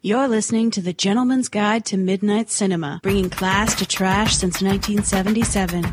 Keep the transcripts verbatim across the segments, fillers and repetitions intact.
You're listening to The Gentleman's Guide to Midnight Cinema, bringing class to trash since nineteen seventy-seven.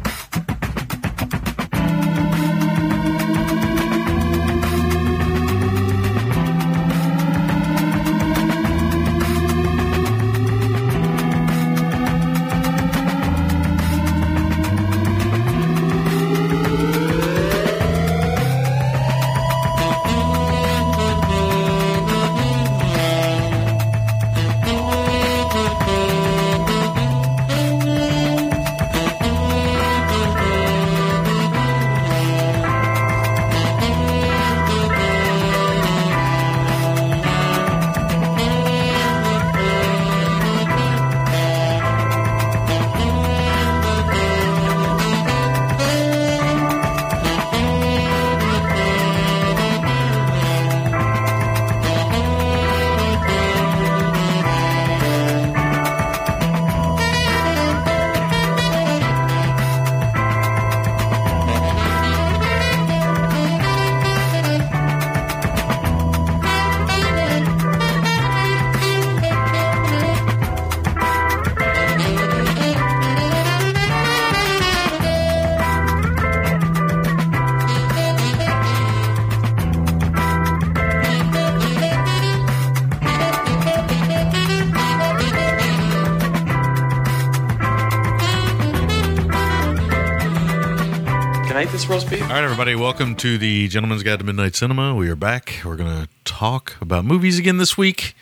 All right, everybody, welcome to the Gentleman's Guide to Midnight Cinema. We are back. We're going to talk about movies again this week.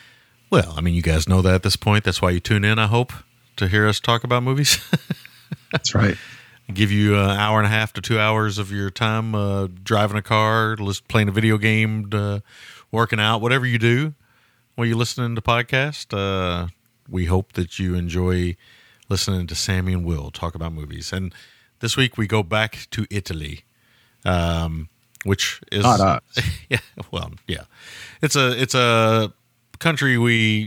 Well, I mean, you guys know that at this point. That's why you tune in, I hope, to hear us talk about movies. That's right. Give you an hour and a half to two hours of your time uh, driving a car, playing a video game, uh, working out, whatever you do while you're listening to podcast. Uh, we hope that you enjoy listening to Sammy and Will talk about movies. And this week we go back to Italy, um, which is not us. yeah, well, yeah, it's a it's a country we.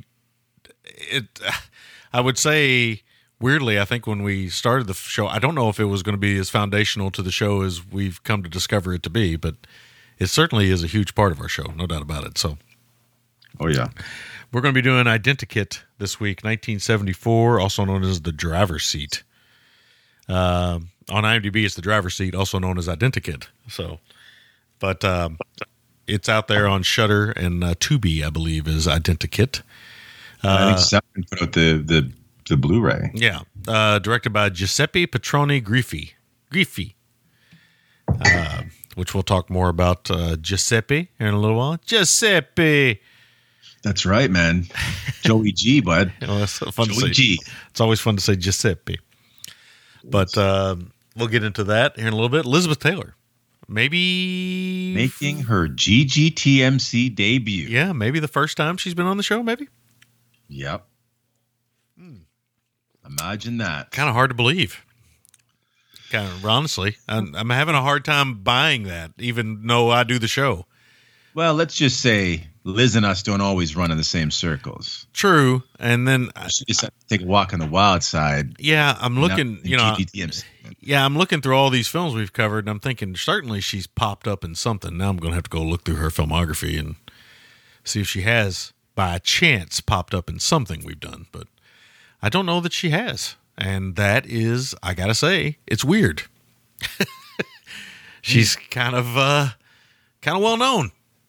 It, I would say weirdly, I think when we started the show, I don't know if it was going to be as foundational to the show as we've come to discover it to be, but it certainly is a huge part of our show, no doubt about it. So, oh yeah, we're going to be doing Identikit this week, nineteen seventy-four, also known as The Driver's Seat. Um. On IMDb, it's The Driver's Seat, also known as Identikit. So, but um, it's out there on Shudder and uh, Tubi, I believe, is Identikit. Uh, I think Seven put out the the the Blu-ray. Yeah, uh, directed by Giuseppe Petroni Griffi, Griffi, uh, which we'll talk more about uh, Giuseppe here in a little while. Giuseppe. That's right, man. Joey G, bud. You know, it's fun Joey to say. G. It's always fun to say Giuseppe. But uh, we'll get into that here in a little bit. Elizabeth Taylor, maybe making her G G T M C debut. Yeah, maybe the first time she's been on the show. Maybe. Yep. Hmm. Imagine that. Kind of hard to believe. Kind of honestly, I'm, I'm having a hard time buying that, even though I do the show. Well, let's just say Liz and us don't always run in the same circles. True, and then she just have to take a walk on the wild side. Yeah, I'm looking. You know, G G T M C. Yeah, I'm looking through all these films we've covered, and I'm thinking certainly she's popped up in something. Now I'm going to have to go look through her filmography and see if she has, by chance, popped up in something we've done. But I don't know that she has, and that is, I gotta say, it's weird. She's kind of, uh, kind of well known.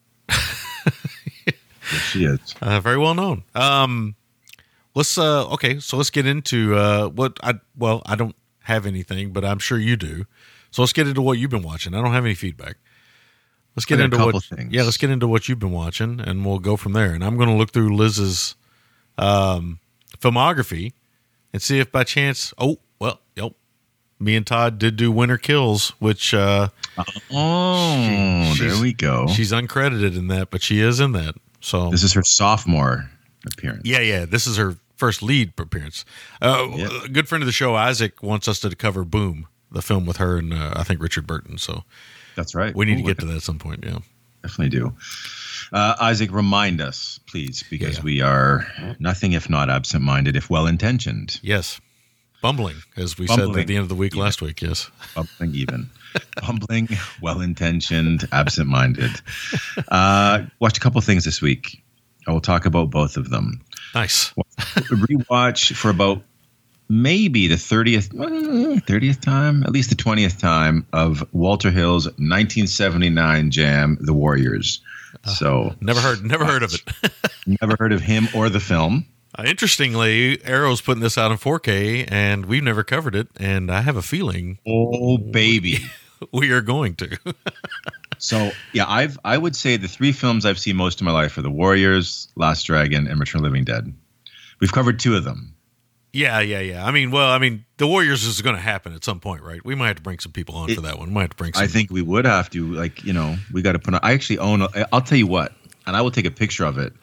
Yes, she is. Uh, very well known. Um, let's uh, okay, so let's get into uh, what I well, I don't have anything, but I'm sure you do. So let's get into what you've been watching. I don't have any feedback. Let's get into what things. yeah, let's get into what you've been watching, and we'll go from there. And I'm going to look through Liz's um, filmography and see if by chance. Oh well, yep. Me and Todd did do Winter Kills, which uh, oh, she, there we go. She's uncredited in that, but she is in that. So this is her sophomore appearance. Yeah, yeah. This is her first lead appearance. Uh, yep. A good friend of the show, Isaac, wants us to cover Boom, the film with her and uh, I think Richard Burton. So that's right. We need Ooh, to get to that at some point. Yeah, definitely do. Uh, Isaac, remind us, please, because yeah, yeah. we are nothing if not absent-minded, if well-intentioned. Yes. Bumbling, as we Bumbling. said at the end of the week even. last week, yes. Bumbling even. Bumbling, well-intentioned, absent-minded. Uh, watched a couple things this week. I will talk about both of them. Nice. Rewatch for about maybe the thirtieth, thirtieth time, at least the twentieth time of Walter Hill's nineteen seventy-nine jam, The Warriors. Uh, so never heard, never heard of it. Never heard of him or the film. Uh, interestingly, Arrow's putting this out in four K, and we've never covered it. And I have a feeling, oh baby, we are going to. So yeah, I've I would say the three films I've seen most of my life are The Warriors, Last Dragon, and Return of the Living Dead. We've covered two of them. Yeah, yeah, yeah. I mean, well, I mean, The Warriors is going to happen at some point, right? We might have to bring some people on it, for that one. We might have to bring some. I think we would have to, like, you know, we got to put on. I actually own, a, I'll tell you what, and I will take a picture of it.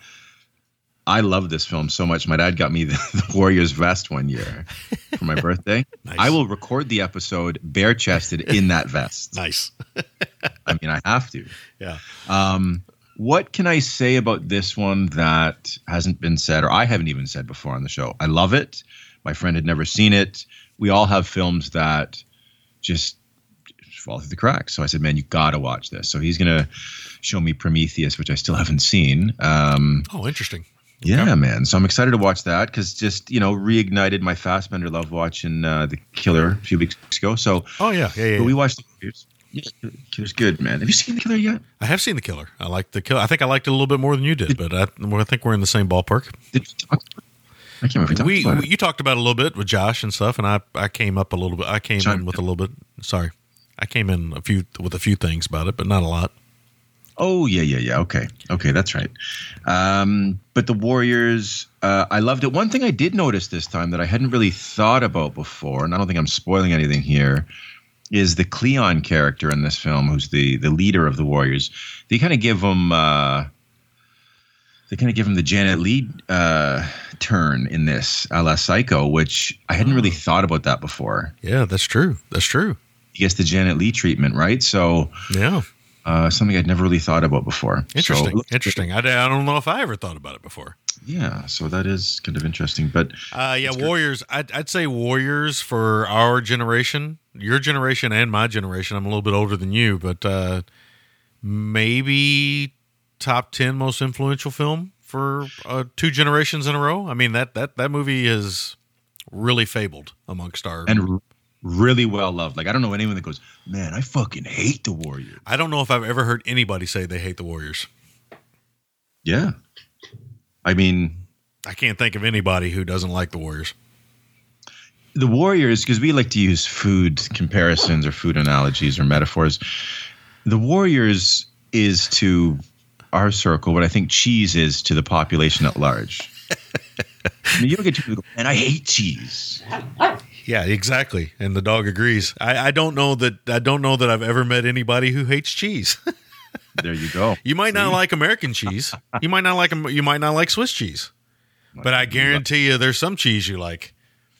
I love this film so much. My dad got me the, the Warriors vest one year for my birthday. Nice. I will record the episode bare chested in that vest. Nice. I mean, I have to. Yeah. Um, what can I say about this one that hasn't been said, or I haven't even said before on the show? I love it. My friend had never seen it. We all have films that just fall through the cracks. So I said, man, you got to watch this. So he's going to show me Prometheus, which I still haven't seen. Um, oh, interesting. Yeah, okay. Man. So I'm excited to watch that because just, you know, reignited my Fassbender love watching uh, The Killer a few weeks ago. So, oh, yeah. Yeah, yeah. But we watched The Yeah, Killer's good, man. Have you seen The Killer yet? I have seen The Killer. I like The Killer. I think I liked it a little bit more than you did, did but I, I think we're in the same ballpark. Did you talk about I can't remember. We, we we you talked about it a little bit with Josh and stuff, and I, I came up a little bit. I came John, in with a little bit. Sorry, I came in a few with a few things about it, but not a lot. Oh yeah, yeah, yeah. Okay, okay, that's right. Um, but The Warriors, uh, I loved it. One thing I did notice this time that I hadn't really thought about before, and I don't think I'm spoiling anything here, is the Cleon character in this film, who's the the leader of the Warriors. They kind of give him. Uh, They kind of give him the Janet Leigh uh, turn in this, a la Psycho, which I hadn't really thought about that before. Yeah, that's true. That's true. He gets the Janet Leigh treatment, right? So, yeah, uh, something I'd never really thought about before. Interesting. So, interesting. I, I don't know if I ever thought about it before. Yeah, so that is kind of interesting. But uh, yeah, Warriors. I'd, I'd say Warriors for our generation, your generation, and my generation. I'm a little bit older than you, but uh, maybe top ten most influential film for uh, two generations in a row. I mean, that that that movie is really fabled amongst our and r- really well loved. Like, I don't know anyone that goes, man, I fucking hate The Warriors. I don't know if I've ever heard anybody say they hate The Warriors. Yeah, I mean, I can't think of anybody who doesn't like The Warriors. The Warriors, because we like to use food comparisons or food analogies or metaphors. The Warriors is to our circle what I think cheese is to the population at large. I mean, you don't get two people go, man, I hate cheese. Yeah, exactly. And the dog agrees. I, I don't know that I don't know that I've ever met anybody who hates cheese. There you go. You might See? not like American cheese. You might not like you might not like Swiss cheese. But I guarantee you there's some cheese you like.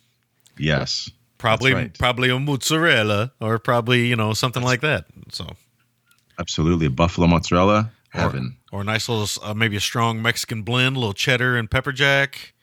Yes. Probably right. probably a mozzarella or probably, you know, something that's, like that. So absolutely. A buffalo mozzarella. Heaven. Or, or a nice little, uh, maybe a strong Mexican blend, a little cheddar and pepper jack.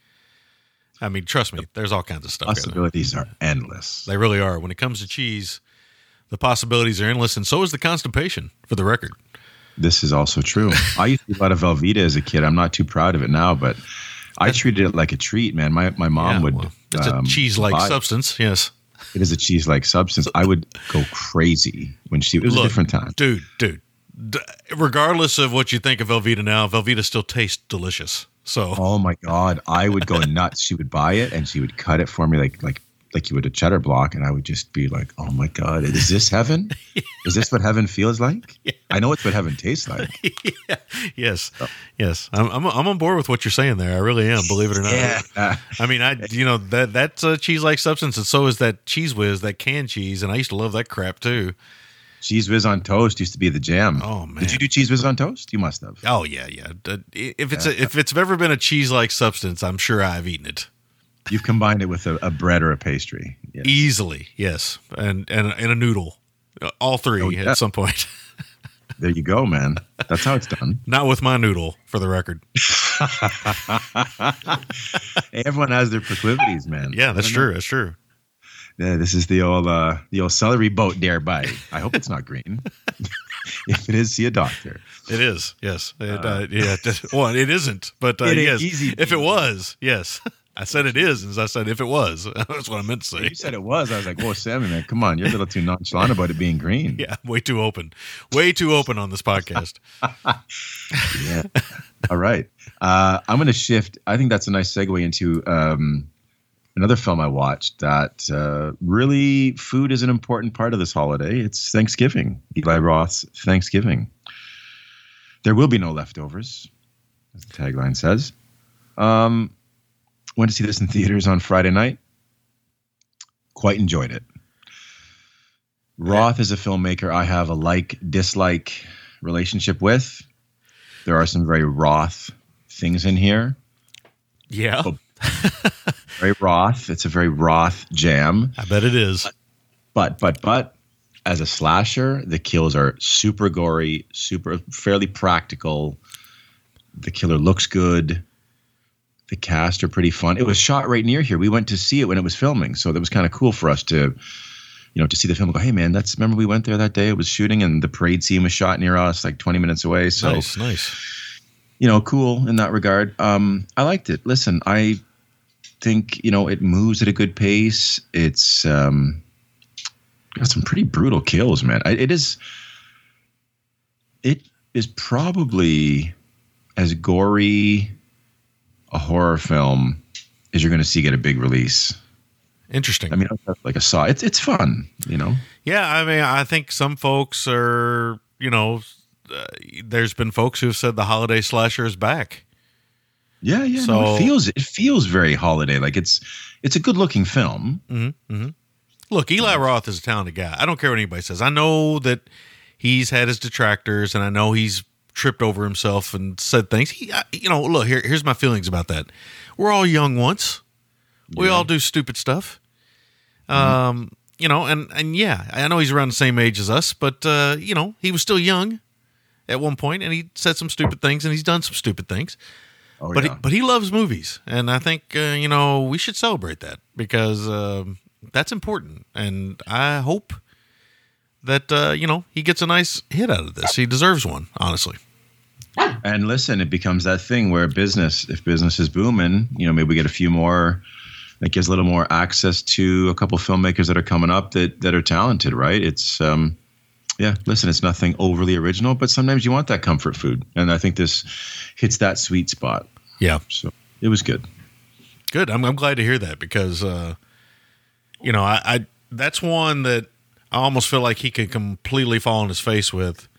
I mean, trust me, there's all kinds of stuff. Possibilities are endless. They really are. When it comes to cheese, the possibilities are endless, and so is the constipation, for the record. This is also true. I used to eat a lot of Velveeta as a kid. I'm not too proud of it now, but I treated it like a treat, man. My my mom yeah, would. Well, it's um, a cheese-like substance, yes. It is a cheese-like substance. I would go crazy when she. It was Look, a different time, dude, dude. Regardless of what you think of Velveeta now, Velveeta still tastes delicious. So, oh my god, I would go nuts. She would buy it and she would cut it for me like like like you would a cheddar block, and I would just be like, "Oh my god, is this heaven? yeah. Is this what heaven feels like? Yeah. I know it's what heaven tastes like." yeah. Yes, so. yes, I'm, I'm I'm on board with what you're saying there. I really am. Believe it or not. Yeah. I mean, I you know that that's a cheese-like substance, and so is that Cheese Whiz, that canned cheese, and I used to love that crap too. Cheese Whiz on toast used to be the jam. Oh man! Did you do Cheese Whiz on toast? You must have. Oh yeah, yeah. If it's yeah. a, if it's ever been a cheese-like substance, I'm sure I've eaten it. You've combined it with a, a bread or a pastry. Yes. Easily, yes, and and and a noodle, all three oh, yeah. at some point. There you go, man. That's how it's done. Not with my noodle, for the record. Hey, everyone has their proclivities, man. Yeah, that's true. Know. That's true. Yeah, this is the old uh, the old celery boat there, buddy. I hope it's not green. If it is, see a doctor. It is, yes. It, uh, yeah. Well, it isn't, but uh, It ain't yes. easy. If it was, yes. I said it is, as I said if it was. That's what I meant to say. You said it was. I was like, whoa, Sammy, man, come on. You're a little too nonchalant about it being green. Yeah, way too open. Way too open on this podcast. Yeah. All right. Uh, I'm going to shift. I think that's a nice segue into um, another film I watched that uh, really food is an important part of this holiday. It's Thanksgiving. Eli Roth's Thanksgiving. There will be no leftovers, as the tagline says. Um, went to see this in theaters on Friday night. Quite enjoyed it. Roth is a filmmaker I have a like-dislike relationship with. There are some very Roth things in here. Yeah. Oh, very Roth. It's a very Roth jam. I bet it is. But, but, but, as a slasher, the kills are super gory, super, fairly practical. The killer looks good. The cast are pretty fun. It was shot right near here. We went to see it when it was filming. So that was kind of cool for us to, you know, to see the film and go, hey, man, that's, remember we went there that day? It was shooting and the parade scene was shot near us, like twenty minutes away. So, nice, nice. You know, cool in that regard. Um, I liked it. Listen, I think, you know, it moves at a good pace. It's um, got some pretty brutal kills, man. I, it is, it is probably as gory a horror film as you're going to see get a big release. Interesting. I mean, like a Saw. It's it's fun, you know. Yeah, I mean, I think some folks are, you know, uh, there's been folks who have said the holiday slasher is back. Yeah, yeah. So, no, it feels it feels very holiday. Like it's it's a good looking film. Mm-hmm, mm-hmm. Look, Eli Roth is a talented guy. I don't care what anybody says. I know that he's had his detractors, and I know he's tripped over himself and said things. He, I, you know, look here. Here's my feelings about that. We're all young once. We Yeah. all do stupid stuff. Mm-hmm. Um, you know, and and yeah, I know he's around the same age as us, but uh, you know, he was still young at one point, and he said some stupid things, and he's done some stupid things. Oh, but yeah. he, but he loves movies, and I think uh, you know we should celebrate that because um, that's important. And I hope that uh, you know he gets a nice hit out of this. He deserves one, honestly. And listen, it becomes that thing where business, if business is booming, you know, maybe we get a few more. That gives a little more access to a couple filmmakers that are coming up that that are talented, right? It's um, yeah. Listen, it's nothing overly original, but sometimes you want that comfort food, and I think this hits that sweet spot. Yeah. So it was good. Good. I'm I'm glad to hear that because uh, you know I, I that's one that I almost feel like he could completely fall on his face with.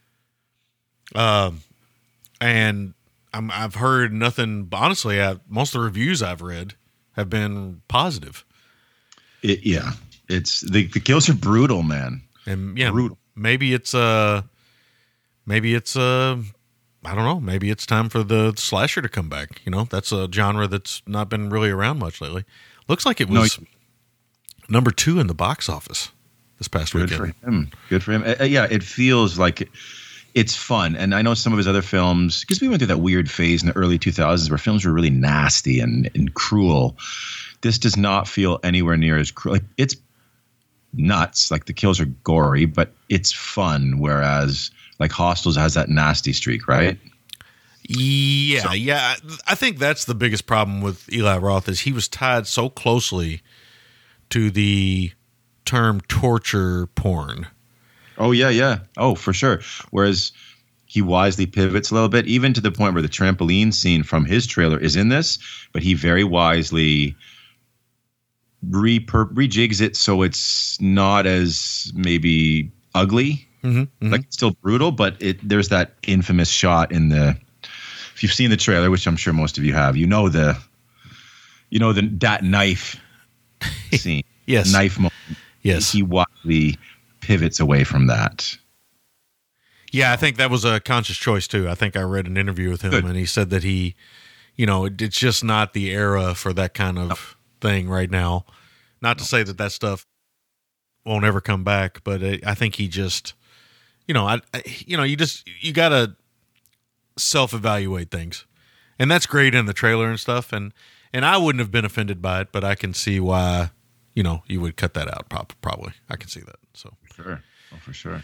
Um, and I'm, I've heard nothing. Honestly, I, most of the reviews I've read have been positive. It, yeah, it's the the kills are brutal, man. And yeah, Brutal. maybe it's uh maybe it's uh I don't know, maybe it's time for the slasher to come back. You know, that's a genre that's not been really around much lately. Looks like it was No, number two in the box office this past Good weekend. for him. Good for him. Uh, yeah, it feels like it, it's fun. And I know some of his other films, because we went through that weird phase in the early two thousands where films were really nasty and, and cruel. This does not feel anywhere near as cruel. Like, it's nuts. Like the kills are gory, but it's fun. Whereas like Hostels has that nasty streak, right? Yeah, So- yeah. I think that's the biggest problem with Eli Roth is he was tied so closely to the term torture porn. Oh, yeah, yeah. Oh, for sure. Whereas he wisely pivots a little bit, even to the point where the trampoline scene from his trailer is in this, but he very wisely re- rejigs it so it's not as maybe ugly. Mm-hmm, mm-hmm. Like it's still brutal, but it there's that infamous shot in the. If you've seen the trailer, which I'm sure most of you have, you know the, you know the that knife scene. Yes. Knife moment. Yes. He wisely pivots away from that. Yeah, I think that was a conscious choice too. I think I read an interview with him, Good. and he said that he, you know, it, it's just not the era for that kind of thing right now. Not to say that that stuff won't ever come back, but it, I think he just, you know, I, I you know, you just you gotta self-evaluate things, and that's great in the trailer and stuff. And and I wouldn't have been offended by it, but I can see why, you know, you would cut that out. Prob- Probably, I can see that. So. Sure. Oh, for sure.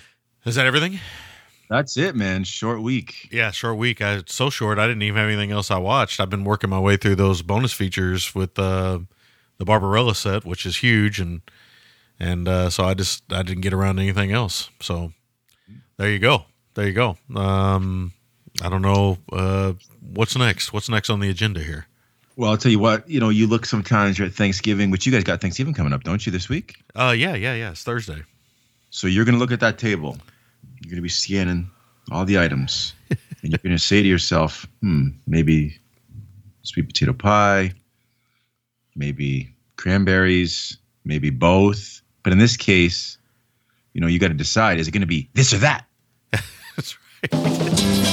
Is that everything? That's it, man. Short week. Yeah, short week. I, it's so short, I didn't even have anything else I watched. I've been working my way through those bonus features with uh, the Barbarella set, which is huge, and and uh, so I just I didn't get around to anything else. So there you go. There you go. Um, I don't know uh, what's next. What's next on the agenda here? Well, I'll tell you what. You know, you look sometimes you're at Thanksgiving, which you guys got Thanksgiving coming up, don't you, this week? Uh, yeah, yeah, yeah. It's Thursday. So you're going to look at that table. You're going to be scanning all the items, and you're going to say to yourself, hmm, maybe sweet potato pie, maybe cranberries, maybe both. But in this case, you know, you got to decide, is it going to be this or that? That's right.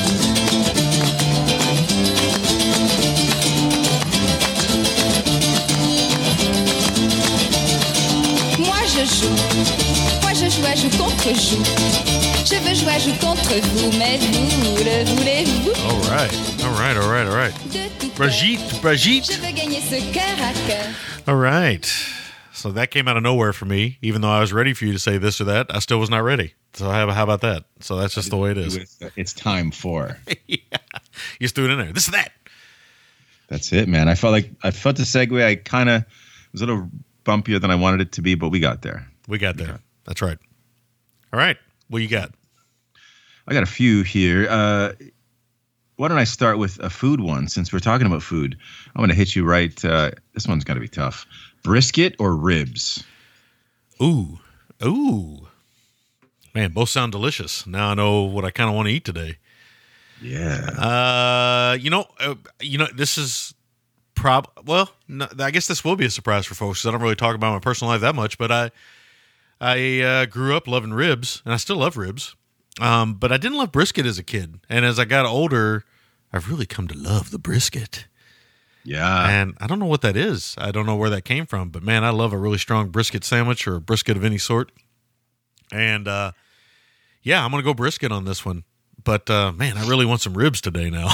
Moi je joue, moi je joue à joue contre joue. Je veux jouer à joue contre vous, mais vous le voulez-vous? All right, all right, all right, all right. De tout Brigitte, cœur, Brigitte. je veux gagner ce cœur à cœur. All right. So that came out of nowhere for me. Even though I was ready for you to say this or that, I still was not ready. So how, how about that? So that's just the way it is. It's time for. Yeah. You just threw it in there. This or that. That's it, man. I felt like I felt the segue. I kind of was a little bumpier than I wanted it to be, but we got there. We got there. That's right. All right. What you got? I got a few here. Uh, why don't I start with a food one? Since we're talking about food, I'm going to hit you right. Uh, this one's got to be tough. Brisket or ribs? Ooh. Ooh. Man, both sound delicious. Now I know what I kind of want to eat today. Yeah. Uh, you know, uh, you know, this is prob. Well, no, I guess this will be a surprise for folks because I don't really talk about my personal life that much. But I, I uh, grew up loving ribs, and I still love ribs. Um, but I didn't love brisket as a kid, and as I got older, I've really come to love the brisket. Yeah. And I don't know what that is. I don't know where that came from, but man, I love a really strong brisket sandwich or a brisket of any sort. And uh, yeah, I'm gonna go brisket on this one. But uh, man, I really want some ribs today now.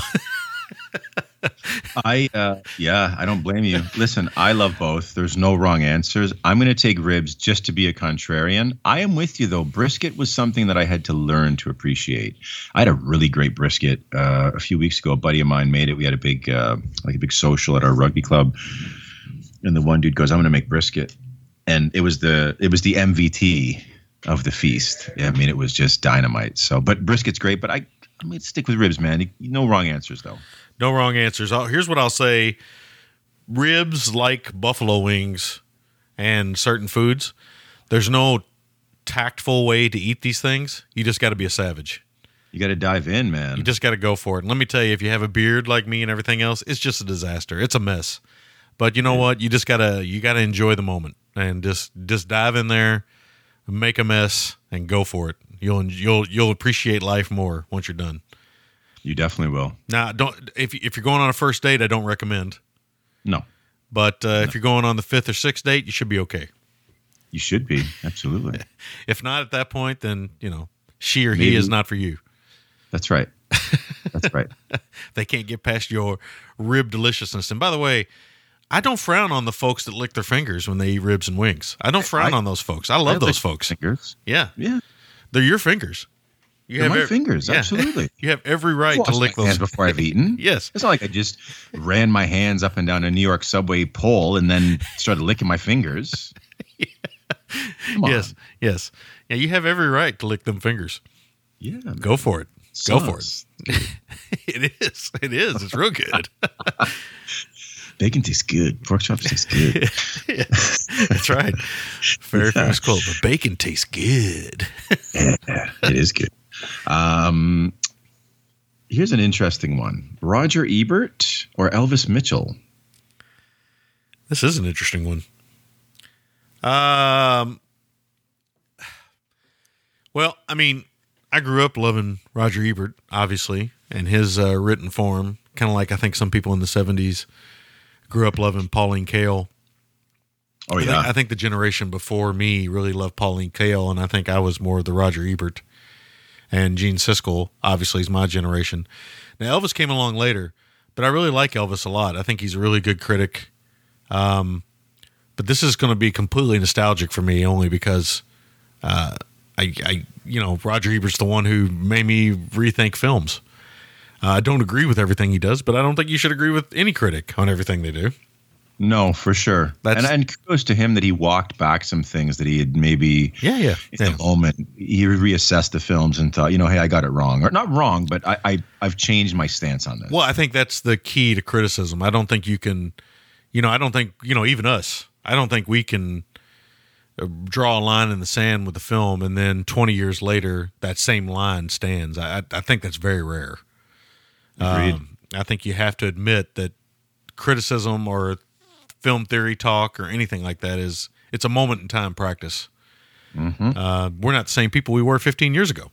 I uh, yeah, I don't blame you. Listen, I love both. There's no wrong answers. I'm going to take ribs just to be a contrarian. I am with you though. Brisket was something that I had to learn to appreciate. I had a really great brisket uh, a few weeks ago. A buddy of mine made it. We had a big uh, like a big social at our rugby club, and the one dude goes, "I'm going to make brisket," and it was the it was the M V T of the feast. Yeah, I mean, it was just dynamite. So, but brisket's great. But I, I'm going to stick with ribs, man. No wrong answers though. No wrong answers. I'll, here's what I'll say. Ribs, like buffalo wings and certain foods, there's no tactful way to eat these things. You just got to be a savage. You got to dive in, man. You just got to go for it. And let me tell you, if you have a beard like me and everything else, it's just a disaster. It's a mess. But you know what? You just got to you got to enjoy the moment and just just dive in there, make a mess and go for it. You'll you'll you'll appreciate life more once you're done. You definitely will. Now, don't if if you're going on a first date, I don't recommend. No. But uh, no. If you're going on the fifth or sixth date, you should be okay. You should be. Absolutely. If not at that point, then, you know, she or Maybe. he is not for you. That's right. That's right. They can't get past your rib deliciousness. And by the way, I don't frown on the folks that lick their fingers when they eat ribs and wings. I don't frown I, on those folks. I love I those like folks. Fingers. Yeah. Yeah. They're your fingers. You They're have my ev- fingers, yeah. absolutely. You have every right Wash to lick my those hands before I've eaten. Yes. It's not like I just ran my hands up and down a New York subway pole and then started licking my fingers. Yeah. Come on. Yes, yes. Yeah, you have every right to lick them fingers. Yeah. Man. Go for it. Go for Sauce. it. It is. It is. It's real good. Bacon tastes good. Pork chops taste good. Yeah, that's right. Very famous quote, but bacon tastes good. Yeah, it is good. Um, here's an interesting one. Roger Ebert or Elvis Mitchell? This is an interesting one. Um, well, I mean, I grew up loving Roger Ebert, obviously, and his uh, written form, kind of like I think some people in the seventies grew up loving Pauline Kael. Oh, I yeah. think, I think the generation before me really loved Pauline Kael, and I think I was more of the Roger Ebert. And Gene Siskel, obviously, is my generation. Now, Elvis came along later, but I really like Elvis a lot. I think he's a really good critic. Um, but this is going to be completely nostalgic for me, only because uh, I, I you know, Roger Ebert's the one who made me rethink films. Uh, I don't agree with everything he does, but I don't think you should agree with any critic on everything they do. No, for sure. That's, and, and kudos to him that he walked back some things that he had maybe yeah, yeah, in yeah. a moment. He reassessed the films and thought, you know, hey, I got it wrong. Or not wrong, but I, I, I've changed my stance on this. Well, I think that's the key to criticism. I don't think you can, you know, I don't think, you know, even us, I don't think we can draw a line in the sand with the film and then twenty years later that same line stands. I, I think that's very rare. Agreed. Um, I think you have to admit that criticism or film theory talk or anything like that is it's a moment in time practice. Mm-hmm. Uh, we're not the same people we were fifteen years ago.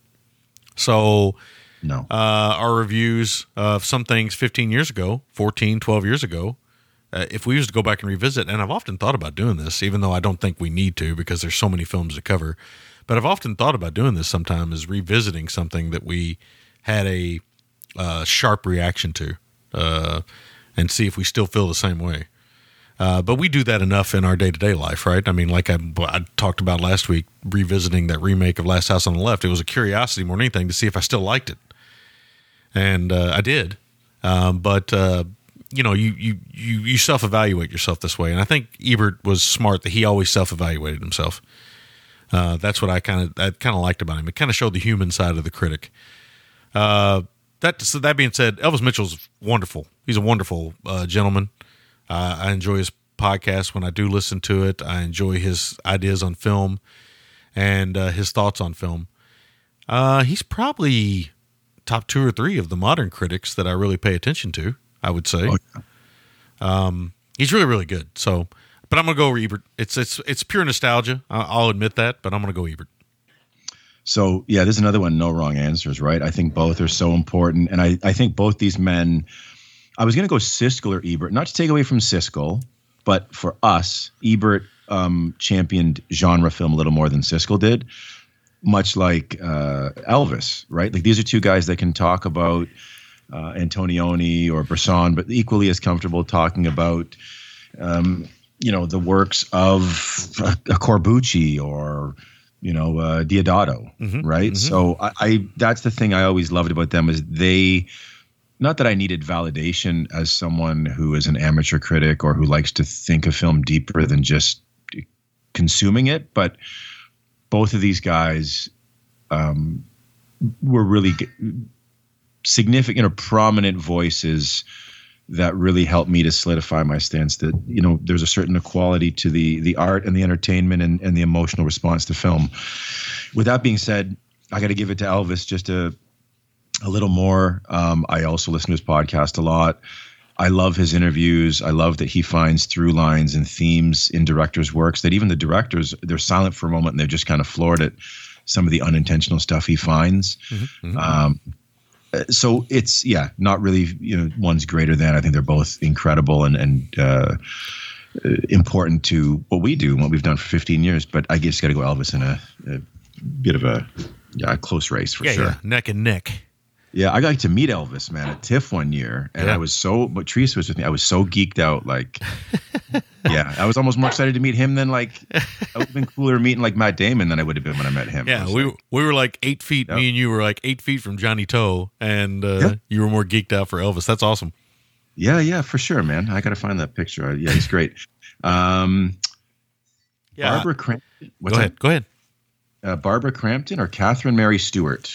So no, uh, our reviews of some things fifteen years ago, fourteen, twelve years ago, uh, if we used to go back and revisit, and I've often thought about doing this, even though I don't think we need to because there's so many films to cover, but I've often thought about doing this sometime is revisiting something that we had a uh, sharp reaction to uh, and see if we still feel the same way. Uh, but we do that enough in our day-to-day life, right? I mean, like I, I talked about last week, revisiting that remake of Last House on the Left. It was a curiosity more than anything to see if I still liked it. And uh, I did. Um, but, uh, you know, you, you, you, you self-evaluate yourself this way. And I think Ebert was smart that he always self-evaluated himself. Uh, that's what I kind of I kind of liked about him. It kind of showed the human side of the critic. Uh, that, so that being said, Elvis Mitchell's wonderful. He's a wonderful uh, gentleman. Uh, I enjoy his podcast when I do listen to it. I enjoy his ideas on film and uh, his thoughts on film. Uh, he's probably top two or three of the modern critics that I really pay attention to, I would say. Oh, yeah. um, he's really, really good. So, but I'm going to go Ebert. It's it's it's pure nostalgia. I'll admit that, but I'm going to go Ebert. So, yeah, there's another one, no wrong answers, right? I think both are so important. And I, I think both these men... I was going to go Siskel or Ebert, not to take away from Siskel, but for us, Ebert um, championed genre film a little more than Siskel did, much like uh, Elvis, right? Like these are two guys that can talk about uh, Antonioni or Bresson, but equally as comfortable talking about, um, you know, the works of uh, Corbucci or, you know, uh, Diodato, mm-hmm, right? Mm-hmm. So I, I that's the thing I always loved about them is they – not that I needed validation as someone who is an amateur critic or who likes to think of film deeper than just consuming it, but both of these guys um, were really significant or prominent voices that really helped me to solidify my stance that, you know, there's a certain equality to the the art and the entertainment and, and the emotional response to film. With that being said, I got to give it to Elvis just to a little more. Um, I also listen to his podcast a lot. I love his interviews. I love that he finds through lines and themes in directors' works that even the directors, they're silent for a moment and they're just kind of floored at some of the unintentional stuff he finds. Mm-hmm, mm-hmm. Um, so it's, yeah, not really, you know, one's greater than. I think they're both incredible and, and uh, important to what we do and what we've done for fifteen years. But I just got to go Elvis in a, a bit of a, yeah, a close race for yeah, sure. Yeah, neck and neck. Yeah, I got to meet Elvis, man, at TIFF one year, and yeah. I was so. But Teresa was with me. I was so geeked out, like, yeah, I was almost more excited to meet him than like. I would have been cooler meeting like Matt Damon than I would have been when I met him. Yeah, we like, we were like eight feet. Yep. Me and you were like eight feet from Johnny Toe, and uh, yep. you were more geeked out for Elvis. That's awesome. Yeah, yeah, for sure, man. I got to find that picture. Yeah, he's great. Um, yeah, Barbara Crampton. What's go ahead. That? Go ahead. Uh, Barbara Crampton or Catherine Mary Stewart.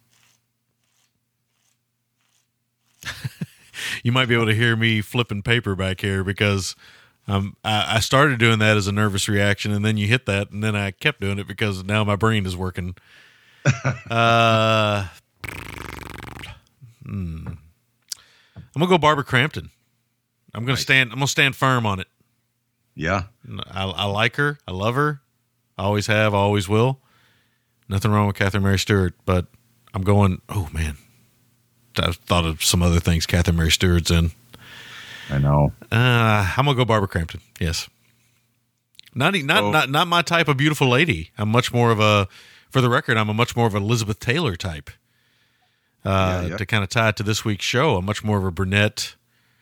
You might be able to hear me flipping paper back here because um, I, I started doing that as a nervous reaction, and then you hit that, and then I kept doing it because now my brain is working. uh, hmm. I'm gonna go Barbara Crampton. I'm gonna nice. stand. I'm gonna stand firm on it. Yeah, I, I like her. I love her. I always have. I always will. Nothing wrong with Catherine Mary Stewart, but I'm going. Oh man. I thought of some other things Catherine Mary Stewart's in. I know. Uh, I'm gonna go Barbara Crampton. Yes. Not not oh. not not my type of beautiful lady. I'm much more of a, for the record, I'm a much more of an Elizabeth Taylor type. Uh, yeah, yeah. To kind of tie it to this week's show, I'm much more of a brunette,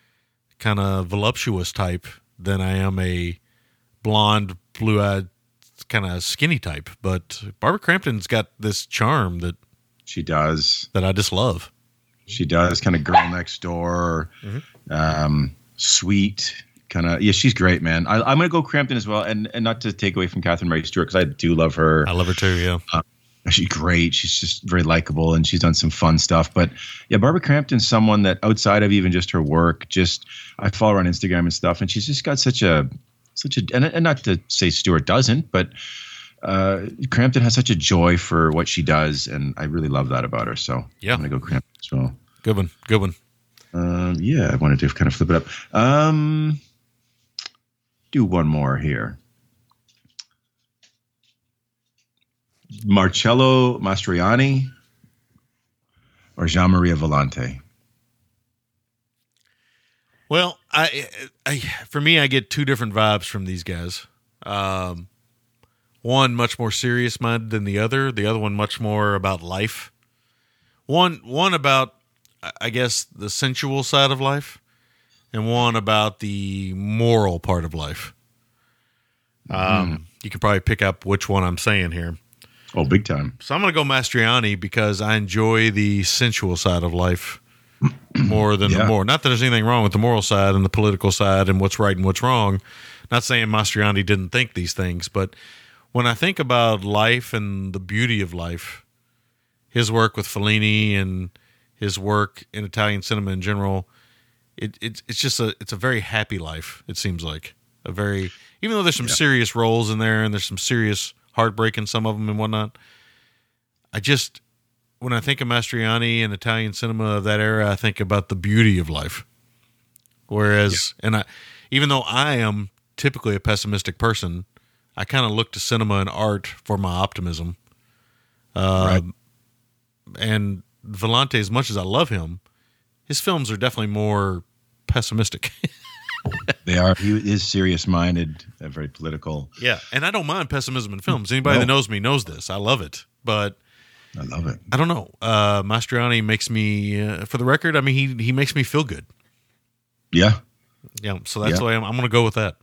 kind of voluptuous type than I am a blonde, blue-eyed, kind of skinny type, but Barbara Crampton's got this charm that she does that I just love. She does kind of girl next door, mm-hmm. um, sweet kind of. Yeah, she's great, man. I, I'm going to go Crampton as well, and and not to take away from Catherine Mary Stewart because I do love her. I love her too. Yeah, uh, she's great. She's just very likable, and she's done some fun stuff. But yeah, Barbara Crampton's someone that outside of even just her work, just I follow her on Instagram and stuff, and she's just got such a such a and, and not to say Stewart doesn't, but. Uh, Crampton has such a joy for what she does, and I really love that about her. So yeah, I'm gonna go Crampton as well. Good one, good one. Um, yeah, I wanted to kind of flip it up. Um, do one more here. Marcello Mastroianni or Jean Maria Volante? Well, I, I, for me, I get two different vibes from these guys. Um, One much more serious minded than the other. The other one much more about life. One one about, I guess, the sensual side of life, and one about the moral part of life. Um, mm. You can probably pick up which one I'm saying here. Oh, big time. So I'm going to go Mastroianni because I enjoy the sensual side of life more than yeah. the moral. Not that there's anything wrong with the moral side and the political side and what's right and what's wrong. Not saying Mastroianni didn't think these things, but when I think about life and the beauty of life, his work with Fellini and his work in Italian cinema in general, it, it it's just a it's a very happy life. It seems like a very even though there's some yeah. serious roles in there and there's some serious heartbreak in some of them and whatnot. I just when I think of Mastroianni and Italian cinema of that era, I think about the beauty of life. Whereas, yeah. and I even though I am typically a pessimistic person. I kind of look to cinema and art for my optimism. Uh, right. And Volante, as much as I love him, his films are definitely more pessimistic. They are. He is serious-minded, uh, very political. Yeah, and I don't mind pessimism in films. Anybody no. that knows me knows this. I love it. But I love it. I don't know. Uh, Mastroianni makes me, uh, for the record, I mean, he he makes me feel good. Yeah. Yeah, so that's yeah. why I'm, I'm going to go with that.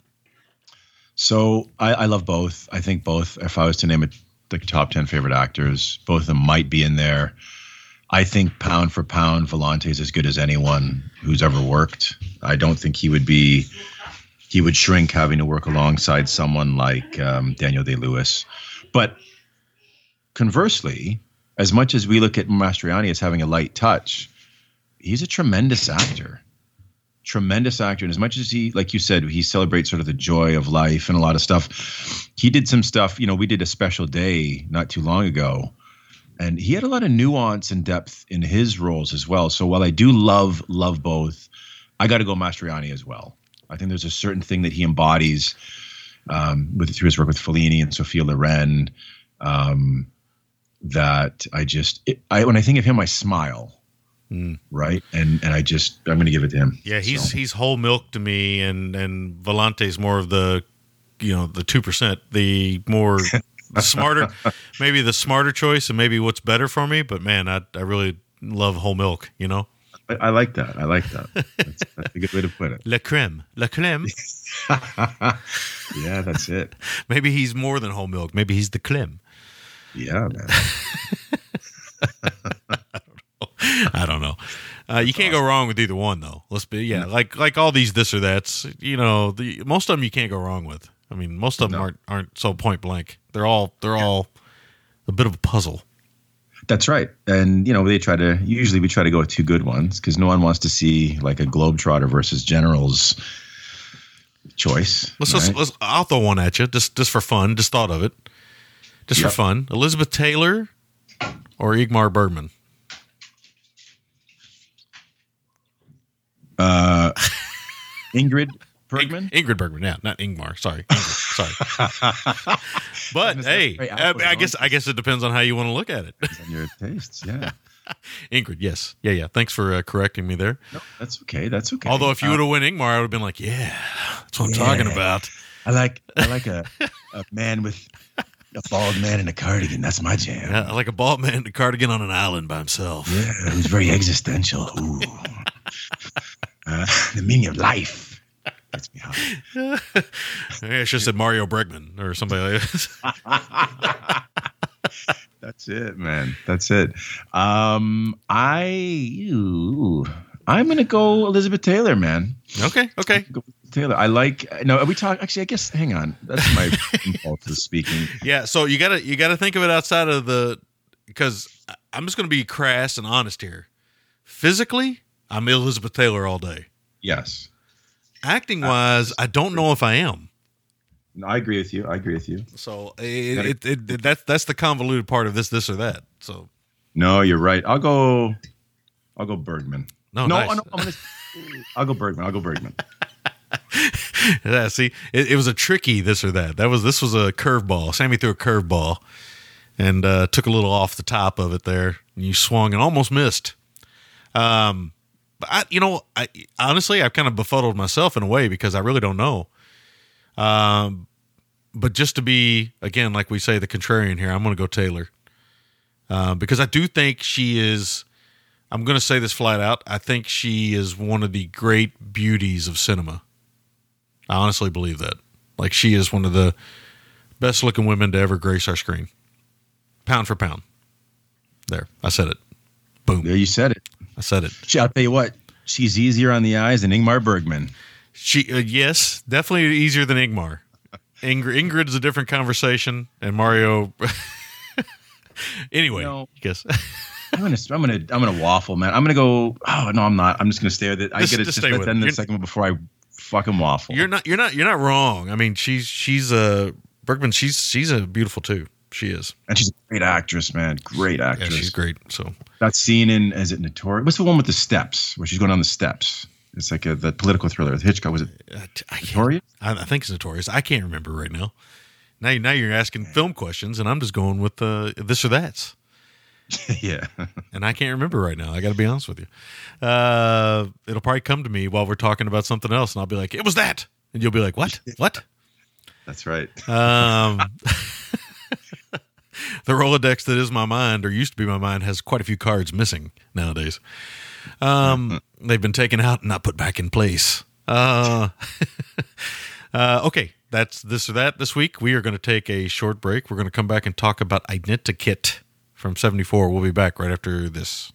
So I, I love both. I think both, if I was to name it the top ten favorite actors, both of them might be in there. I think pound for pound, Volante is as good as anyone who's ever worked. I don't think he would be, he would shrink having to work alongside someone like um, Daniel Day-Lewis. But conversely, as much as we look at Mastroianni as having a light touch, he's a tremendous actor. Tremendous actor. And as much as he, like you said, he celebrates sort of the joy of life and a lot of stuff. He did some stuff, you know, we did A Special Day not too long ago, and he had a lot of nuance and depth in his roles as well. So while I do love, love both, I got to go Mastroianni as well. I think there's a certain thing that he embodies um, with through his work with Fellini and Sophia Loren um, that I just, it, I when I think of him, I smile. Mm. Right, and and I just I'm going to give it to him. Yeah, he's so. he's whole milk to me, and and Volante's more of the, you know, the two percent, the more the smarter, maybe the smarter choice, and maybe what's better for me. But man, I I really love whole milk. You know, I, I like that. I like that. That's, that's a good way to put it. La crème, la crème. Yeah, that's it. Maybe he's more than whole milk. Maybe he's the crème. Yeah, man. I don't know. Uh, you can't awesome. go wrong with either one, though. Let's be, yeah, like like all these this or that's. You know, the most of them you can't go wrong with. I mean, most of them no. aren't aren't so point blank. They're all they're yeah. all a bit of a puzzle. That's right, and you know they try to. Usually, we try to go with two good ones because no one wants to see like a Globetrotter versus Generals choice. Let's, right? let's, let's I'll throw one at you just just for fun. Just thought of it. Just yep. for fun. Elizabeth Taylor or Ingmar Bergman. Uh, Ingrid Bergman? In- Ingrid Bergman, yeah, not Ingmar. Sorry, Ingrid, sorry. But hey, I, I guess I guess it depends on how you want to look at it. Depends on your tastes, yeah. Ingrid, yes, yeah, yeah. Thanks for uh, correcting me there. No, that's okay. That's okay. Although if you would have went Ingmar, I would have been like, yeah, that's what yeah. I'm talking about. I like I like a a man with a bald man in a cardigan. That's my jam. Yeah, I like a bald man in a cardigan on an island by himself. Yeah, who's very existential. Ooh. Uh, the meaning of life. Gets me high. Yeah, I should have said Mario Bregman or somebody like that. That's it, man. That's it. Um, I, ew, I'm gonna go Elizabeth Taylor, man. Okay, okay. Go Taylor. I like. No, are we talk? Actually, I guess. Hang on. That's my impulse to speaking. Yeah. So you gotta you gotta think of it outside of the because I'm just gonna be crass and honest here. Physically, I'm Elizabeth Taylor all day. Yes. Acting wise, I don't know if I am. No, I agree with you. I agree with you. So it, it, it, it, that's that's the convoluted part of this, this or that. So no, you're right. I'll go. I'll go Bergman. No, no, nice. no I'm gonna, I'll go Bergman. I'll go Bergman. Yeah, see, it, it was a tricky this or that. That was this was a curveball. Sammy threw a curveball and uh, took a little off the top of it there. And you swung and almost missed. Um, but I, you know, I honestly I've kind of befuddled myself in a way because I really don't know. Um, but just to be again, like we say, the contrarian here, I'm going to go Taylor uh, because I do think she is. I'm going to say this flat out. I think she is one of the great beauties of cinema. I honestly believe that. Like, she is one of the best looking women to ever grace our screen. Pound for pound. There. I said it. Boom. There you said it. I said it. I'll tell you what. She's easier on the eyes than Ingmar Bergman. She, uh, yes, definitely easier than Ingmar. Ingrid, Ingrid is a different conversation, and Mario. Anyway, No. I guess. I'm gonna, I'm gonna, I'm gonna waffle, man. I'm gonna go. Oh no, I'm not. I'm just gonna stay with it. I Just- get it. just Just, stay let with the end it. of the You're- segment before I fucking waffle. You're not. You're not. You're not wrong. I mean, she's she's a Bergman. She's she's a beautiful too. She is. and she's a great actress, man. Great Yeah, actress. she's great. So That scene in is it Notorious? What's the one with the steps where she's going down the steps? It's like a, the political thriller with Hitchcock. Was it uh, t- I can't- Notorious? I, I think it's Notorious. I can't remember right now. Now, now you're asking film questions, and I'm just going with uh, this or that. Yeah. And I can't remember right now. I got to be honest with you. Uh, it'll probably come to me while we're talking about something else, and I'll be like, "It was that," and you'll be like, "What? What?" That's right. Um, the Rolodex that is my mind, or used to be my mind, has quite a few cards missing nowadays. Um, they've been taken out and not put back in place. Uh, uh, okay, that's this or that this week. We are going to take a short break. We're going to come back and talk about Identikit from seventy-four. We'll be back right after this.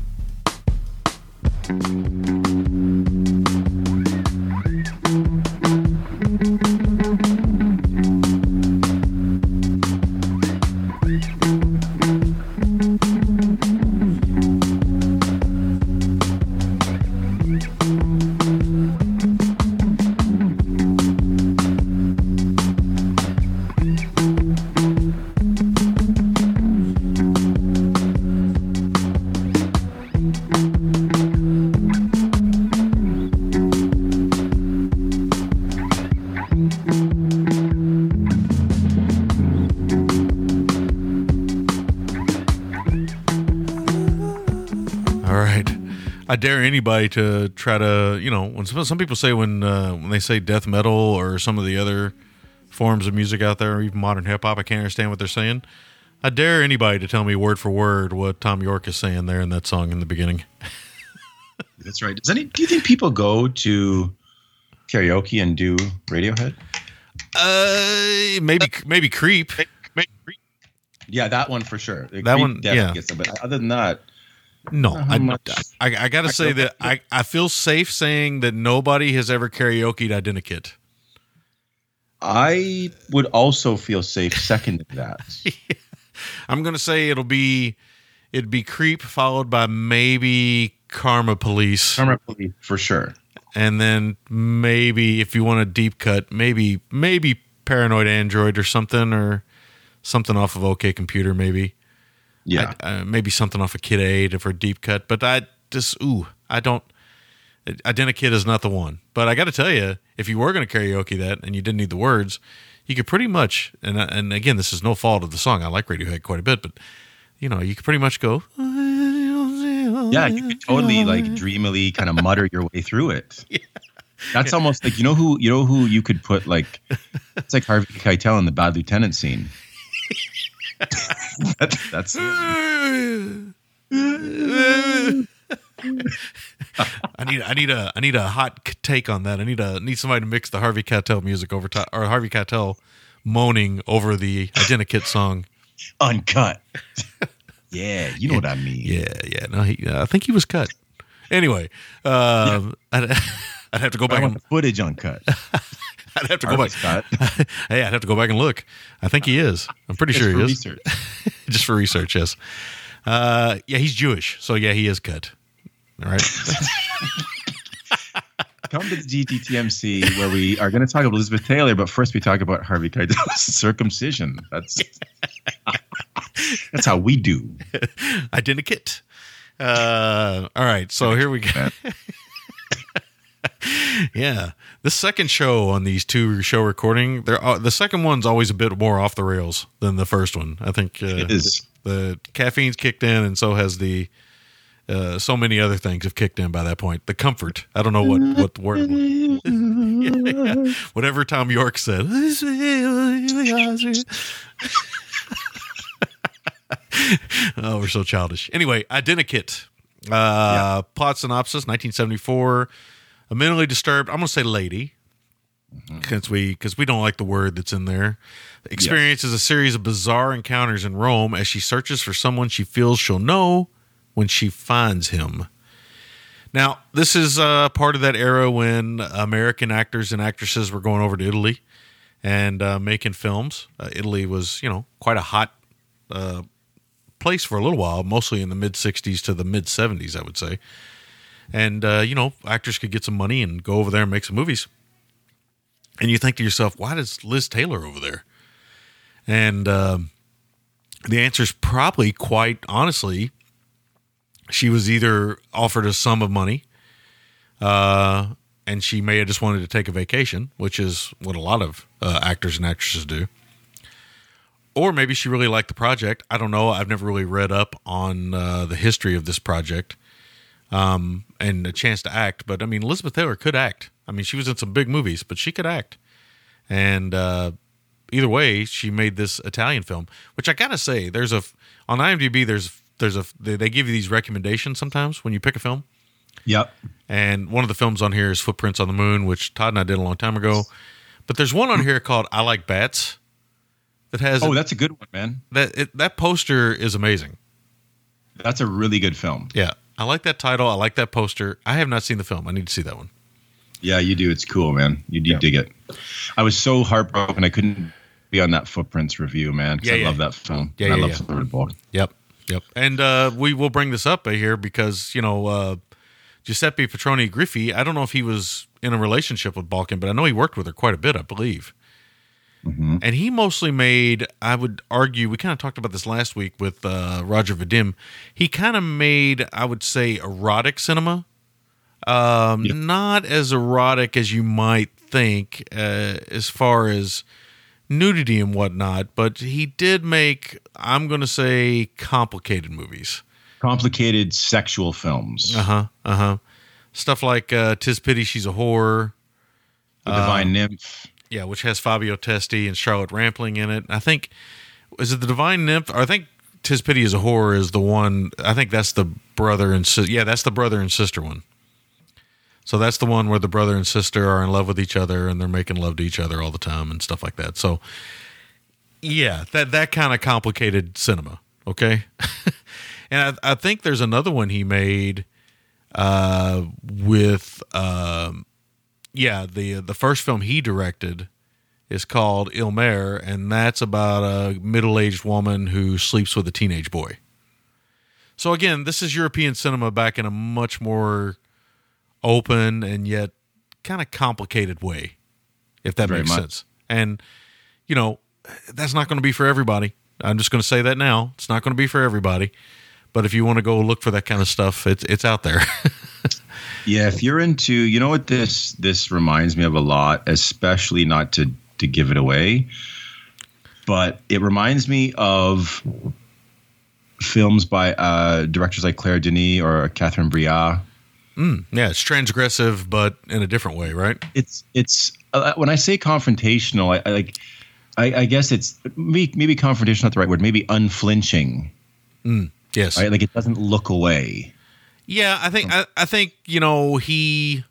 I dare anybody to try to, you know, when some, some people say when uh, when they say death metal or some of the other forms of music out there, or even modern hip hop, I can't understand what they're saying. I dare anybody to tell me word for word what Tom York is saying there in that song in the beginning. That's right. Does any? Do you think people go to karaoke and do Radiohead? Uh, maybe maybe Creep. Yeah, that one for sure. The That Creep one, definitely yeah. Gets them, but other than that, No, Not how I, much. I I gotta I say feel- that I, I feel safe saying that nobody has ever karaoke'd Identikit. I would also feel safe seconding that. I'm gonna say it'll be it'd be Creep followed by maybe Karma Police, Karma Police, for sure. and then maybe if you want a deep cut, maybe maybe Paranoid Android or something, or something off of OK Computer, maybe. Yeah. I, uh, maybe something off of Kid Aid for a deep cut, but I just ooh, I don't. Identikit is not the one. But I got to tell you, if you were going to karaoke that and you didn't need the words, you could pretty much. And and again, this is no fault of the song. I like Radiohead quite a bit, but you know, you could pretty much go. Yeah, you could totally like dreamily kind of mutter your way through it. Yeah. That's almost like you know who you know who you could put like it's like Harvey Keitel in the Bad Lieutenant scene. that's that's I need I need a I need a hot take on that. I need a need somebody to mix the Harvey Keitel music over top, or Harvey Keitel moaning over the Identikit song. Uncut. Yeah, you know what I mean. Yeah, yeah. No, he. Uh, I think he was cut. Anyway, um, I'd, I'd have to go I back want and the footage uncut. I'd have to go Harvey's back. cut. Hey, I'd have to go back and look. I think he is. I'm pretty Just sure for he is. research. Just for research, yes. Uh, yeah, he's Jewish, so yeah, he is cut. All right. Come to the G T T M C where we are going to talk about Elizabeth Taylor, but first we talk about Harvey Keitel's circumcision. That's that's how we do. Identikit. Uh, all right, so here we go. Yeah, the second show on these two show recording, they're uh, the second one's always a bit more off the rails than the first one. I think uh, It is. The caffeine's kicked in, and so has the uh, so many other things have kicked in by that point. The comfort. I don't know what what the word. Yeah. Whatever Tom York said. Oh, we're so childish. Anyway, Identikit. Uh, yeah. Plot synopsis: nineteen seventy-four. A mentally disturbed, I'm going to say lady, because mm-hmm. we because we don't like the word that's in there. Experiences yeah. a series of bizarre encounters in Rome as she searches for someone she feels she'll know when she finds him. Now, this is uh, part of that era when American actors and actresses were going over to Italy and uh, making films. Uh, Italy was, you know, quite a hot uh, place for a little while, mostly in the mid-sixties to the mid-seventies, I would say. And, uh, you know, actors could get some money and go over there and make some movies. And you think to yourself, why is Liz Taylor over there? And uh, the answer is probably, quite honestly, she was either offered a sum of money uh, and she may have just wanted to take a vacation, which is what a lot of uh, actors and actresses do. Or maybe she really liked the project. I don't know. I've never really read up on uh, the history of this project. Um, and a chance to act. But, I mean, Elizabeth Taylor could act. I mean, she was in some big movies, but she could act. And uh, either way, she made this Italian film, which I got to say, there's a, on IMDb, there's, there's a, they, they give you these recommendations sometimes when you pick a film. Yep. And one of the films on here is Footprints on the Moon, which Todd and I did a long time ago. But there's one on here called I Like Bats that has. Oh, a, that's a good one, man. That, it, that poster is amazing. That's a really good film. Yeah. I like that title. I like that poster. I have not seen the film. I need to see that one. Yeah, you do. It's cool, man. You do yeah. dig it. I was so heartbroken I couldn't be on that Footprints review, man. Because yeah, I yeah. love that film. Yeah, and yeah, I love yeah. Florida Boy. Yep, yep. And uh, we will bring this up here because, you know, uh, Giuseppe Petroni Griffi, I don't know if he was in a relationship with Balkan, but I know he worked with her quite a bit, I believe. Mm-hmm. And he mostly made, I would argue, we kind of talked about this last week with uh, Roger Vadim. He kind of made, I would say, erotic cinema. Um, yep. Not as erotic as you might think uh, as far as nudity and whatnot, but he did make, I'm going to say, complicated movies. Complicated sexual films. Uh-huh, uh-huh. Stuff like uh, 'Tis Pity She's a Whore. The Divine um, Nymph. Yeah, which has Fabio Testi and Charlotte Rampling in it. I think, is it The Divine Nymph? Or I think 'Tis Pity is a Whore is the one. I think that's the brother and sister. Yeah, that's the brother and sister one. So that's the one where the brother and sister are in love with each other and they're making love to each other all the time and stuff like that. So, yeah, that that kind of complicated cinema. Okay, and I, I think there's another one he made uh, with. Um, Yeah, the the first film he directed is called Il Mare, and that's about a middle-aged woman who sleeps with a teenage boy. So again, this is European cinema back in a much more open and yet kind of complicated way, if that Very makes much. sense. And, you know, that's not going to be for everybody. I'm just going to say that now. It's not going to be for everybody. But if you want to go look for that kind of stuff, it's it's out there. Yeah, if you're into, you know what this this reminds me of a lot, especially not to to give it away, but it reminds me of films by uh, directors like Claire Denis or Catherine Breillat. Mm, yeah, it's transgressive, but in a different way, right? It's it's uh, when I say confrontational, I, I like I, I guess it's maybe, maybe confrontational, not the right word, maybe unflinching. Mm, yes, right? Like it doesn't look away. Yeah, I think I, I think you know he.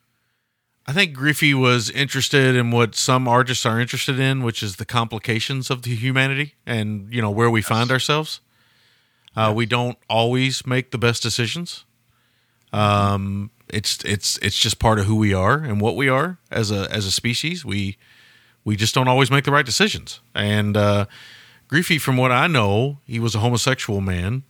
I think Griffey was interested in what some artists are interested in, which is the complications of the humanity and you know where we yes. find ourselves. Uh, yes. We don't always make the best decisions. Um, it's it's it's just part of who we are and what we are as a as a species. We we just don't always make the right decisions. And uh, Griffey, from what I know, he was a homosexual man.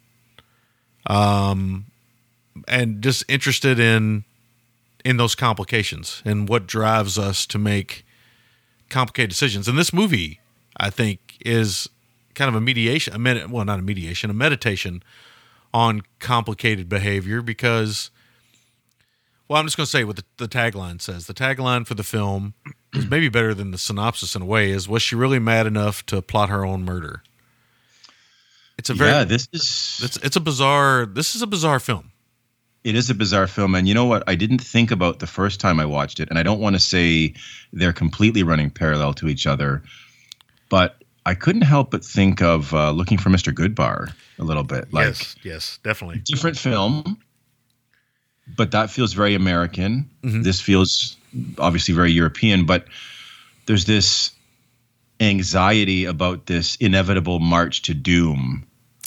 Um, and just interested in. in those complications and what drives us to make complicated decisions. And this movie, I think, is kind of a mediation, a med- well, not a mediation, a meditation on complicated behavior because, well, I'm just going to say what the, the tagline says. The tagline for the film is maybe better than the synopsis in a way is, was she really mad enough to plot her own murder? It's a very, yeah, this is, it's, it's a bizarre, this is a bizarre film. It is a bizarre film. And you know what? I didn't think about the first time I watched it. And I don't want to say they're completely running parallel to each other. But I couldn't help but think of uh, Looking for Mister Goodbar a little bit. Like, yes, yes, definitely. Different film. But that feels very American. Mm-hmm. This feels obviously very European. But there's this anxiety about this inevitable march to doom.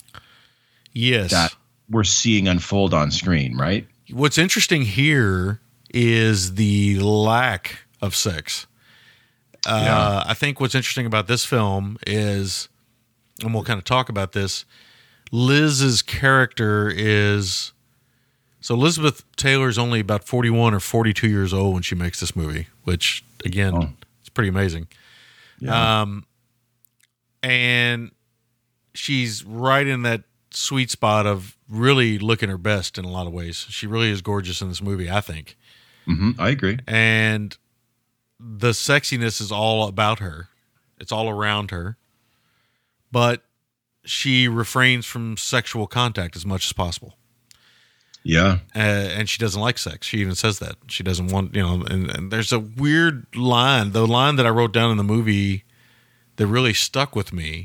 Yes. That we're seeing unfold on screen, right? What's interesting here is the lack of sex. Uh, yeah. I think what's interesting about this film is, and we'll kind of talk about this, Liz's character is, so Elizabeth Taylor's only about forty-one or forty-two years old when she makes this movie, which, again, oh. it's pretty amazing. Yeah. Um, and she's right in that sweet spot of really looking her best in a lot of ways. She really is gorgeous in this movie, I think. Mm-hmm, I agree. And the sexiness is all about her. It's all around her. But she refrains from sexual contact as much as possible. Yeah. Uh, and she doesn't like sex. She even says that. She doesn't want, you know, and, and there's a weird line. The line that I wrote down in the movie that really stuck with me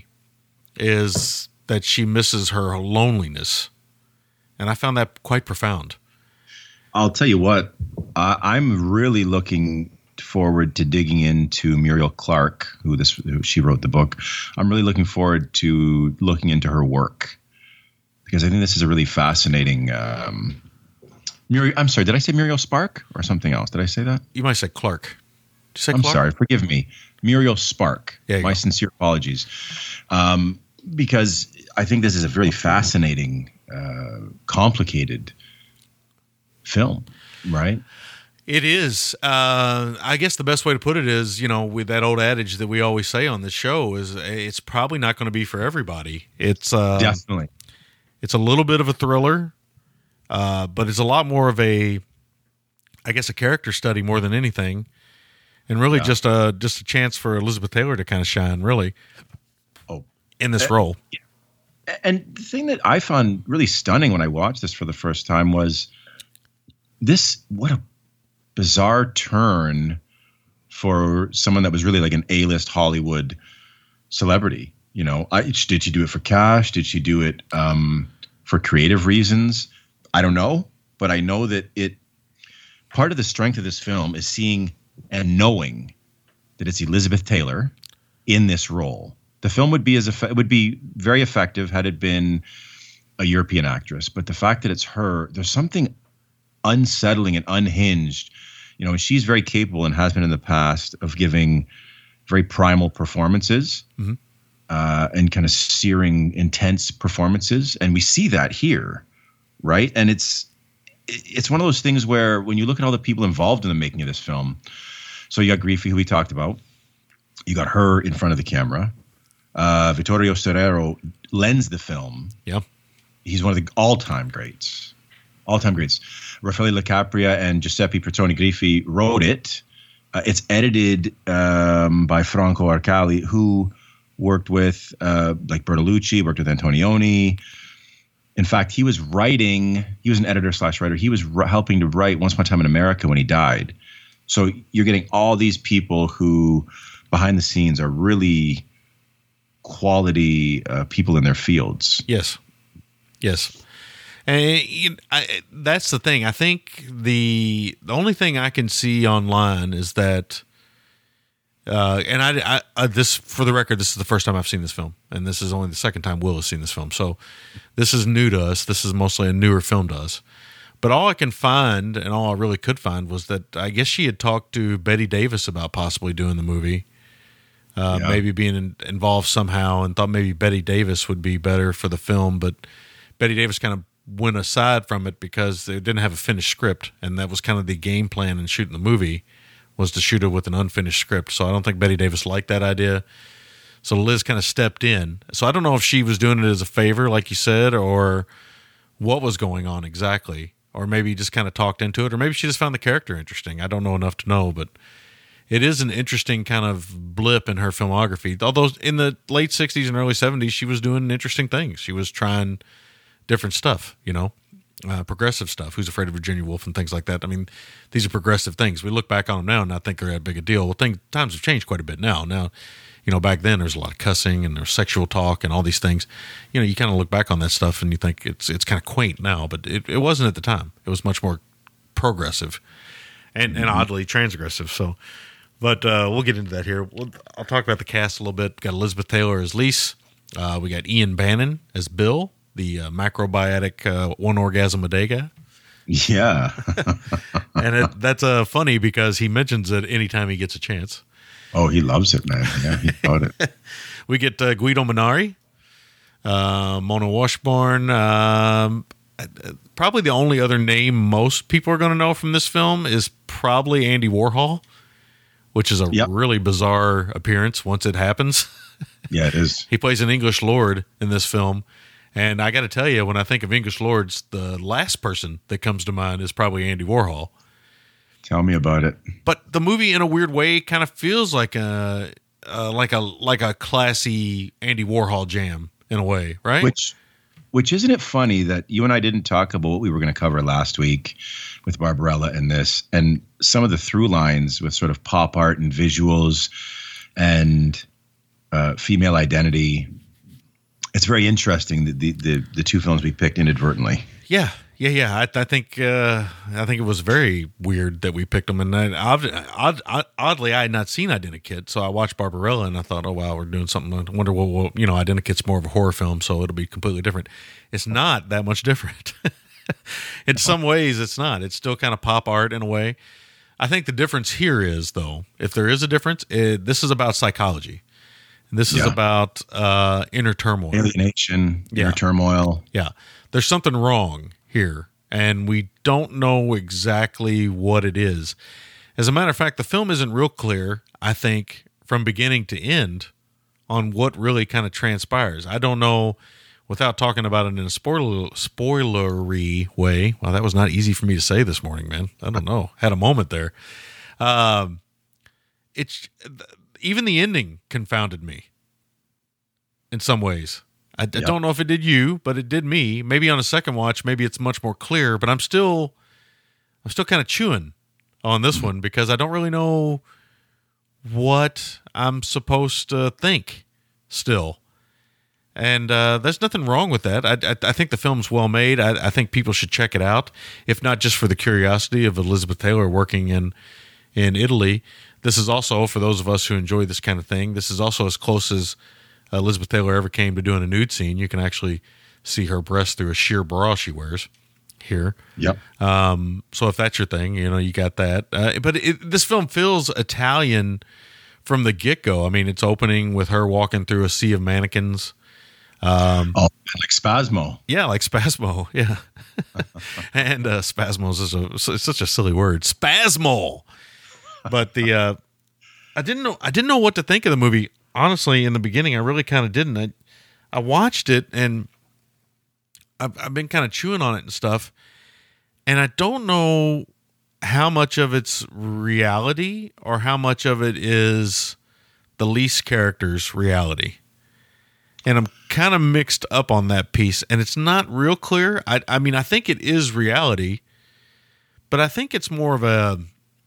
is that she misses her loneliness. And I found that quite profound. I'll tell you what, uh, I'm really looking forward to digging into Muriel Clark, who this who she wrote the book. I'm really looking forward to looking into her work because I think this is a really fascinating. Um, Muriel, I'm sorry, did I say Muriel Spark or something else? Did I say that? You might say Clark. Did you say I'm Clark? sorry, forgive me, Muriel Spark. My go. sincere apologies, um, because I think this is a really fascinating, uh, complicated film, right? It is. Uh, I guess the best way to put it is, you know, with that old adage that we always say on this show is it's probably not going to be for everybody. It's uh, definitely. It's a little bit of a thriller, uh, but it's a lot more of a, I guess, a character study more than anything, and really yeah. just a just a chance for Elizabeth Taylor to kind of shine, really. Oh, in this uh, role. Yeah. And the thing that I found really stunning when I watched this for the first time was this, what a bizarre turn for someone that was really like an A-list Hollywood celebrity. You know, I, did she do it for cash? Did she do it um, for creative reasons? I don't know, but I know that it, part of the strength of this film is seeing and knowing that it's Elizabeth Taylor in this role. The film would be as eff- would be very effective had it been a European actress, but the fact that it's her, there's something unsettling and unhinged. You know, she's very capable and has been in the past of giving very primal performances mm-hmm. uh, and kind of searing, intense performances, and we see that here, right? And it's it's one of those things where when you look at all the people involved in the making of this film, so you got Griffey, who we talked about, you got her in front of the camera. Uh, Vittorio Storaro lends the film. Yeah. He's one of the all-time greats. All-time greats. Raffaele La Capria and Giuseppe Bertoni Griffi wrote it. Uh, it's edited um, by Franco Arcali, who worked with uh, like Bertolucci, worked with Antonioni. In fact, he was writing, he was an editor slash writer. He was r- helping to write Once Upon a Time in America when he died. So you're getting all these people who behind the scenes are really quality uh, people in their fields. Yes. Yes. And you I, that's the thing. I think the the only thing I can see online is that, uh, and I, I, I this for the record, this is the first time I've seen this film, and this is only the second time Will has seen this film. So this is new to us. This is mostly a newer film to us. But all I can find, and all I really could find, was that I guess she had talked to Betty Davis about possibly doing the movie, uh, yeah. maybe being in, involved somehow, and thought maybe Betty Davis would be better for the film. But Betty Davis kind of went aside from it because they didn't have a finished script, and that was kind of the game plan in shooting the movie, was to shoot it with an unfinished script. So I don't think Betty Davis liked that idea. So Liz kind of stepped in. So I don't know if she was doing it as a favor, like you said, or what was going on exactly, or maybe just kind of talked into it, or maybe she just found the character interesting. I don't know enough to know, but it is an interesting kind of blip in her filmography. Although in the late sixties and early seventies, she was doing interesting things. She was trying different stuff, you know, uh, progressive stuff. Who's Afraid of Virginia Woolf and things like that. I mean, these are progressive things. We look back on them now and not think they're that big a deal. Well, things, times have changed quite a bit now. Now, you know, back then there's a lot of cussing and there's sexual talk and all these things. You know, you kind of look back on that stuff and you think it's it's kind of quaint now, but it, it wasn't at the time. It was much more progressive and, mm-hmm. and oddly transgressive. So, but uh, we'll get into that here. We'll, I'll talk about the cast a little bit. Got Elizabeth Taylor as Lise. Uh, we got Ian Bannon as Bill, the uh, macrobiotic uh, one orgasm a day guy. Yeah. And it, that's uh, funny because he mentions it anytime he gets a chance. Oh, he loves it, man. Yeah, he bought it. We get uh, Guido Minari, uh, Mona Washburn. Um, probably the only other name most people are going to know from this film is probably Andy Warhol, which is a yep. really bizarre appearance once it happens. Yeah, it is. He plays an English lord in this film. And I got to tell you, when I think of English lords, the last person that comes to mind is probably Andy Warhol. Tell me about it. But the movie, in a weird way, kind of feels like a uh, like a like a classy Andy Warhol jam in a way, right? Which, which isn't it funny that you and I didn't talk about what we were going to cover last week with Barbarella and this, and some of the through lines with sort of pop art and visuals and uh, female identity. It's very interesting that the, the the two films we picked inadvertently. Yeah, yeah, yeah. I, I think uh, I think it was very weird that we picked them, and I, odd, odd, oddly, I had not seen Identikit, so I watched Barbarella, and I thought, oh wow, we're doing something. I wonder what, what you know. Identikit's more of a horror film, so it'll be completely different. It's not that much different. In some ways, it's not. It's still kind of pop art in a way. I think the difference here is, though, if there is a difference, it, this is about psychology. This is yeah. about uh, inner turmoil. Alienation, yeah. inner turmoil. Yeah. There's something wrong here, and we don't know exactly what it is. As a matter of fact, the film isn't real clear, I think, from beginning to end on what really kind of transpires. I don't know, without talking about it in a spoiler, spoilery way. Well, that was not easy for me to say this morning, man. I don't know. Had a moment there. Um, it's... Even the ending confounded me in some ways. I, I yep. don't know if it did you, but it did me. Maybe on a second watch, maybe it's much more clear, but I'm still, I'm still kind of chewing on this one because I don't really know what I'm supposed to think still. And uh, there's nothing wrong with that. I, I, I think the film's well made. I, I think people should check it out, if not just for the curiosity of Elizabeth Taylor working in, in Italy. This is also, for those of us who enjoy this kind of thing, this is also as close as Elizabeth Taylor ever came to doing a nude scene. You can actually see her breast through a sheer bra she wears here. Yep. Um, so if that's your thing, you know, you got that. Uh, but it, this film feels Italian from the get-go. I mean, it's opening with her walking through a sea of mannequins. Um, oh, like Spasmo. Yeah, like Spasmo. Yeah. And uh, Spasmos is a, it's such a silly word. Spasmo. But the uh, I didn't know I didn't know what to think of the movie. Honestly, in the beginning, I really kind of didn't. I I watched it and I've, I've been kind of chewing on it and stuff, and I don't know how much of it's reality or how much of it is the Lise character's reality. And I'm kind of mixed up on that piece, and it's not real clear. I I mean, I think it is reality, but I think it's more of a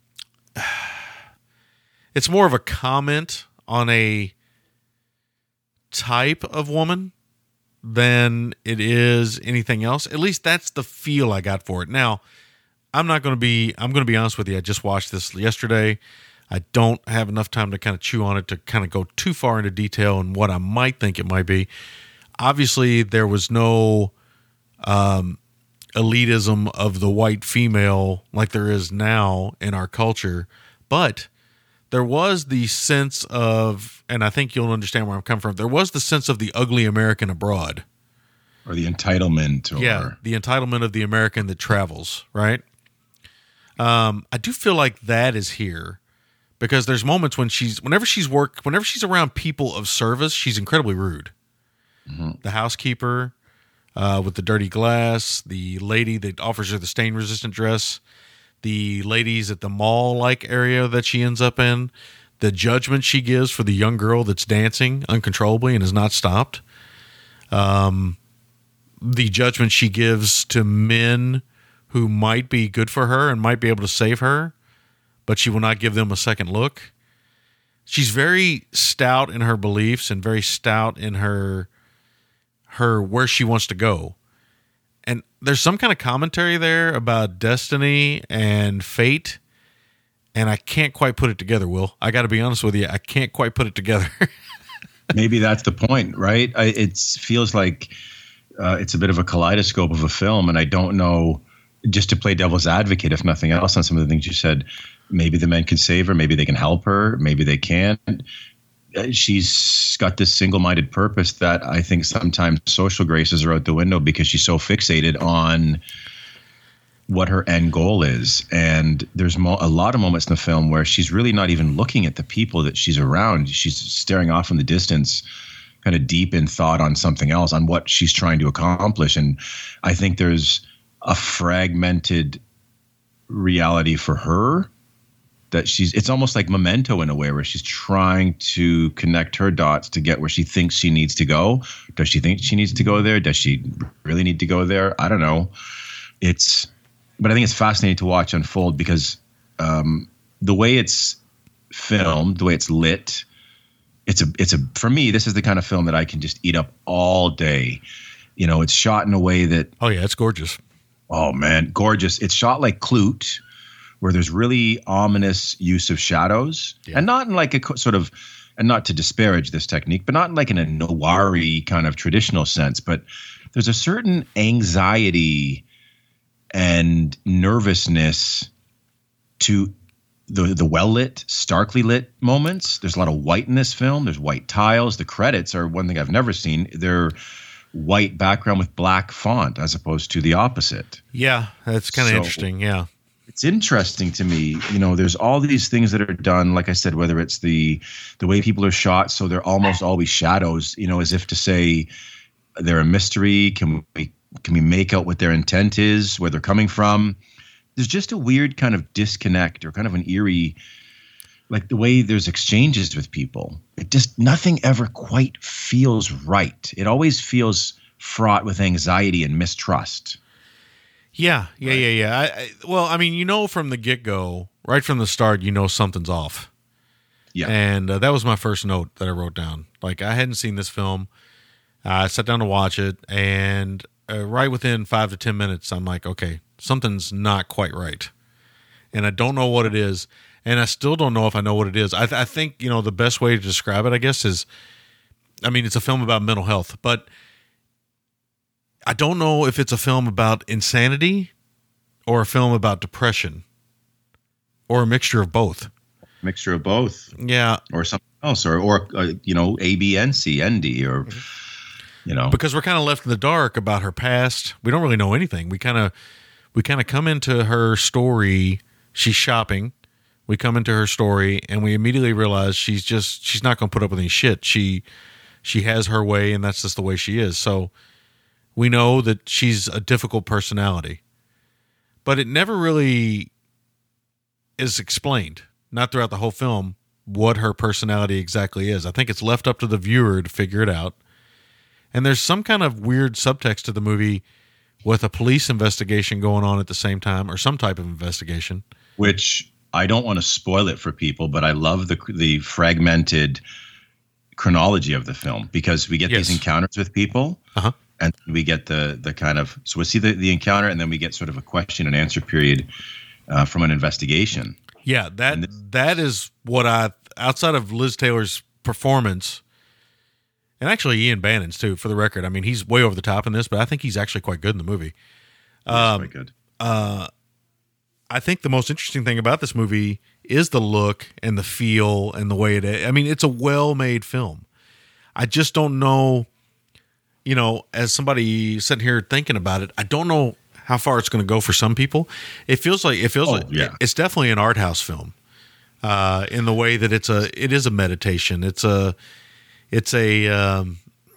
It's more of a comment on a type of woman than it is anything else. At least that's the feel I got for it. Now, I'm not going to be, I'm going to be honest with you. I just watched this yesterday. I don't have enough time to kind of chew on it to kind of go too far into detail and what I might think it might be. Obviously, there was no um, elitism of the white female like there is now in our culture, but there was the sense of, and I think you'll understand where I'm coming from, there was the sense of the ugly American abroad. Or the entitlement. Or... Yeah, the entitlement of the American that travels, right? Um, I do feel like that is here because there's moments when she's, whenever she's work, whenever she's around people of service, she's incredibly rude. Mm-hmm. The housekeeper uh, with the dirty glass, the lady that offers her the stain-resistant dress, the ladies at the mall-like area that she ends up in, the judgment she gives for the young girl that's dancing uncontrollably and is not stopped, um, the judgment she gives to men who might be good for her and might be able to save her, but she will not give them a second look. She's very stout in her beliefs and very stout in her her where she wants to go. And there's some kind of commentary there about destiny and fate, and I can't quite put it together, Will. I got to be honest with you. I can't quite put it together. Maybe that's the point, right? I, it feels like uh, it's a bit of a kaleidoscope of a film, and I don't know, just to play devil's advocate, if nothing else, on some of the things you said, maybe the men can save her, maybe they can help her, maybe they can't. She's got this single-minded purpose that I think sometimes social graces are out the window because she's so fixated on what her end goal is. And there's mo- a lot of moments in the film where she's really not even looking at the people that she's around. She's staring off in the distance, kind of deep in thought on something else, on what she's trying to accomplish. And I think there's a fragmented reality for her that she's, it's almost like Memento in a way where she's trying to connect her dots to get where she thinks she needs to go. Does she think she needs to go there? Does she really need to go there? I don't know. It's, but I think it's fascinating to watch unfold because um, the way it's filmed, the way it's lit, it's a, it's a, for me, this is the kind of film that I can just eat up all day. You know, it's shot in a way that, oh yeah, it's gorgeous. Oh man, gorgeous. It's shot like Klute, where there's really ominous use of shadows, yeah. and not in like a sort of, and not to disparage this technique, but not in like in a noir-y kind of traditional sense, but there's a certain anxiety and nervousness to the the well-lit, starkly lit moments. There's a lot of white in this film. There's white tiles. The credits are one thing I've never seen. They're white background with black font as opposed to the opposite. Yeah, that's kind of so, interesting, yeah. It's interesting to me, you know, there's all these things that are done, like I said, whether it's the the way people are shot, so they're almost always shadows, you know, as if to say they're a mystery. Can we can we make out what their intent is, where they're coming from? There's just a weird kind of disconnect or kind of an eerie, like the way there's exchanges with people. It just, nothing ever quite feels right. It always feels fraught with anxiety and mistrust. Yeah, yeah, right. yeah, yeah. I, I, well, I mean, you know, from the get-go, right from the start, you know something's off. Yeah. And uh, that was my first note that I wrote down. Like, I hadn't seen this film. Uh, I sat down to watch it, and uh, right within five to ten minutes, I'm like, okay, something's not quite right. And I don't know what it is, and I still don't know if I know what it is. I, th- I think, you know, the best way to describe it, I guess, is, I mean, it's a film about mental health, but I don't know if it's a film about insanity or a film about depression or a mixture of both. Mixture of both. Yeah. Or something else, or, or uh, you know, A, B, N, C, N, D, or, you know. Because we're kind of left in the dark about her past. We don't really know anything. We kind of, we kind of come into her story. She's shopping. We come into her story and we immediately realize she's just, she's not going to put up with any shit. She, she has her way, and that's just the way she is. So we know that she's a difficult personality, but it never really is explained, not throughout the whole film, what her personality exactly is. I think it's left up to the viewer to figure it out. And there's some kind of weird subtext to the movie with a police investigation going on at the same time, or some type of investigation. Which I don't want to spoil it for people, but I love the the fragmented chronology of the film, because we get Yes. these encounters with people, Uh-huh. and we get the the kind of so we see the, the encounter, and then we get sort of a question and answer period uh, from an investigation. Yeah, that And this- that is what I outside of Liz Taylor's performance, and actually Ian Bannon's too. For the record, I mean he's way over the top in this, but I think he's actually quite good in the movie. That's Um, quite good. I think the most interesting thing about this movie is the look and the feel and the way it. I mean, it's a well-made film. I just don't know, you know, as somebody sitting here thinking about it, I don't know how far it's going to go for some people. It feels like it feels Oh, like yeah. it's definitely an art house film, uh, in the way that it's a it is a meditation. It's a it's a. Um,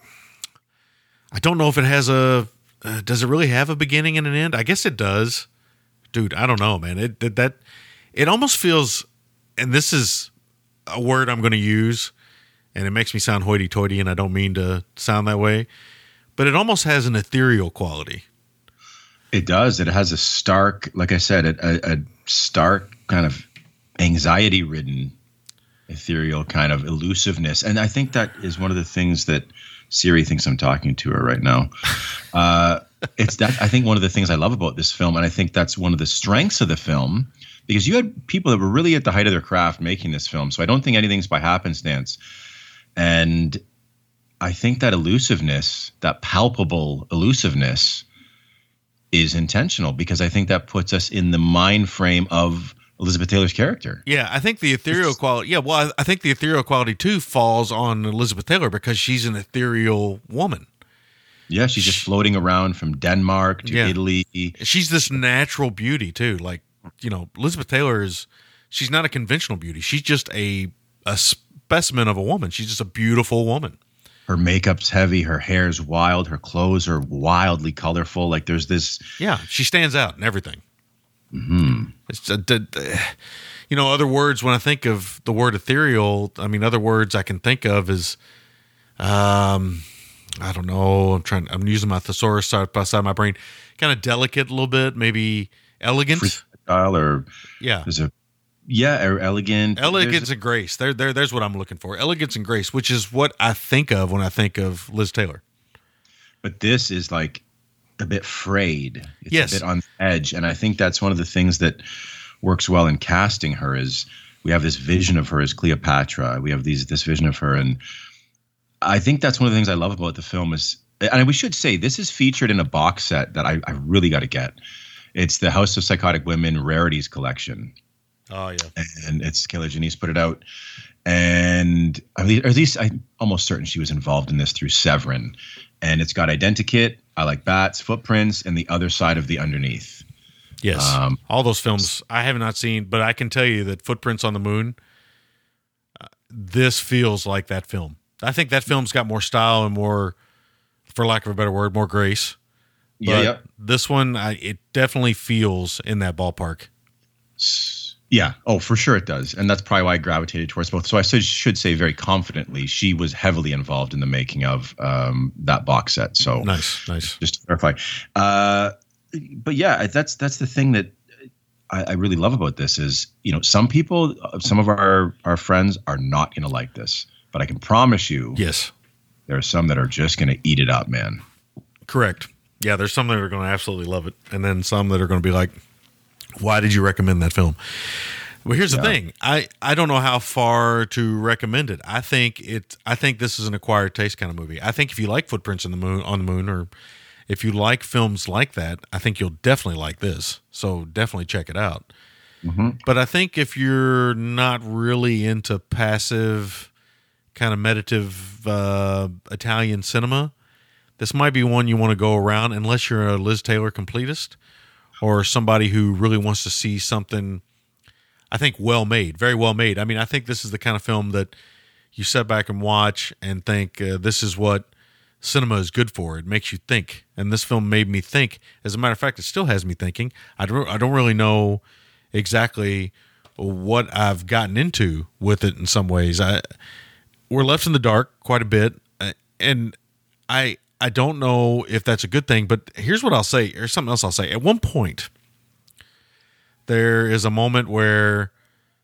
I don't know if it has a. Uh, does it really have a beginning and an end? I guess it does. Dude, I don't know, man. It that, that it almost feels, and this is a word I'm going to use, and it makes me sound hoity-toity, and I don't mean to sound that way, but it almost has an ethereal quality. It does. It has a stark, like I said, a, a stark kind of anxiety-ridden, ethereal kind of elusiveness, and I think that is one of the things that Siri thinks I'm talking to her right now. Uh, it's that I think one of the things I love about this film, and I think that's one of the strengths of the film, because you had people that were really at the height of their craft making this film. So I don't think anything's by happenstance. And I think that elusiveness, that palpable elusiveness, is intentional, because I think that puts us in the mind frame of Elizabeth Taylor's character. Yeah, I think the ethereal quality. Yeah, well, I, I think the ethereal quality too falls on Elizabeth Taylor because she's an ethereal woman. Yeah, she's just floating around from Denmark to Yeah. Italy. She's this natural beauty too. Like, you know, Elizabeth Taylor is. She's not a conventional beauty. She's just a a specimen of a woman. She's just a beautiful woman. Her makeup's heavy. Her hair's wild. Her clothes are wildly colorful. Like there's this. Yeah, she stands out in everything. Mm-hmm. It's a, d- d- you know, other words when I think of the word ethereal, I mean, other words I can think of is, um, I don't know. I'm trying. I'm using my thesaurus side by side of my brain. Kind of delicate, a little bit, maybe elegant. Freestyle or Yeah, there's a yeah or elegant. elegance There's a- and grace. There, there, there's what I'm looking for. Elegance and grace, which is what I think of when I think of Liz Taylor. But this is like a bit frayed. It's Yes. a bit on the edge. And I think that's one of the things that works well in casting her is we have this vision of her as Cleopatra. We have these this vision of her. And I think that's one of the things I love about the film is, and we should say, this is featured in a box set that I, I really got to get. It's the House of Psychotic Women Rarities Collection. Oh yeah, And it's Kayla Janice put it out. And at least, or at least I'm almost certain she was involved in this through Severin. And it's got Identikit, I Like Bats, Footprints, and The Other Side of the Underneath. yes. Um, All those films I have not seen, but I can tell you that Footprints on the Moon. Uh, this feels like that film. I think that film's got more style and more, for lack of a better word, more grace. Yeah, But yeah. this one, I, it definitely feels in that ballpark. Yeah. Oh, for sure it does. And that's probably why I gravitated towards both. So I should, should say very confidently, she was heavily involved in the making of um, that box set. So Nice, nice. just to clarify. Uh, but yeah, that's that's the thing that I, I really love about this is, you know, some people, some of our, our friends are not going to like this. But I can promise you Yes, there are some that are just going to eat it up, man. correct. Yeah, there's some that are going to absolutely love it, and then some that are going to be like, "Why did you recommend that film?" Well, here's the Yeah. thing. I, I don't know how far to recommend it. I think it. I think this is an acquired taste kind of movie. I think if you like Footprints in the Moon on the Moon, or if you like films like that, I think you'll definitely like this. So definitely check it out. Mm-hmm. But I think if you're not really into passive, kind of meditative uh, Italian cinema, this might be one you want to go around, unless you're a Liz Taylor completist or somebody who really wants to see something, I think, well made, very well made. I mean, I think this is the kind of film that you sit back and watch and think, uh, this is what cinema is good for. It makes you think. And this film made me think. As a matter of fact, it still has me thinking. I don't, I don't really know exactly what I've gotten into with it in some ways. I We're left in the dark quite a bit. uh, And I I don't know if that's a good thing, but here's what I'll say. Here's something else I'll say. At one point, there is a moment where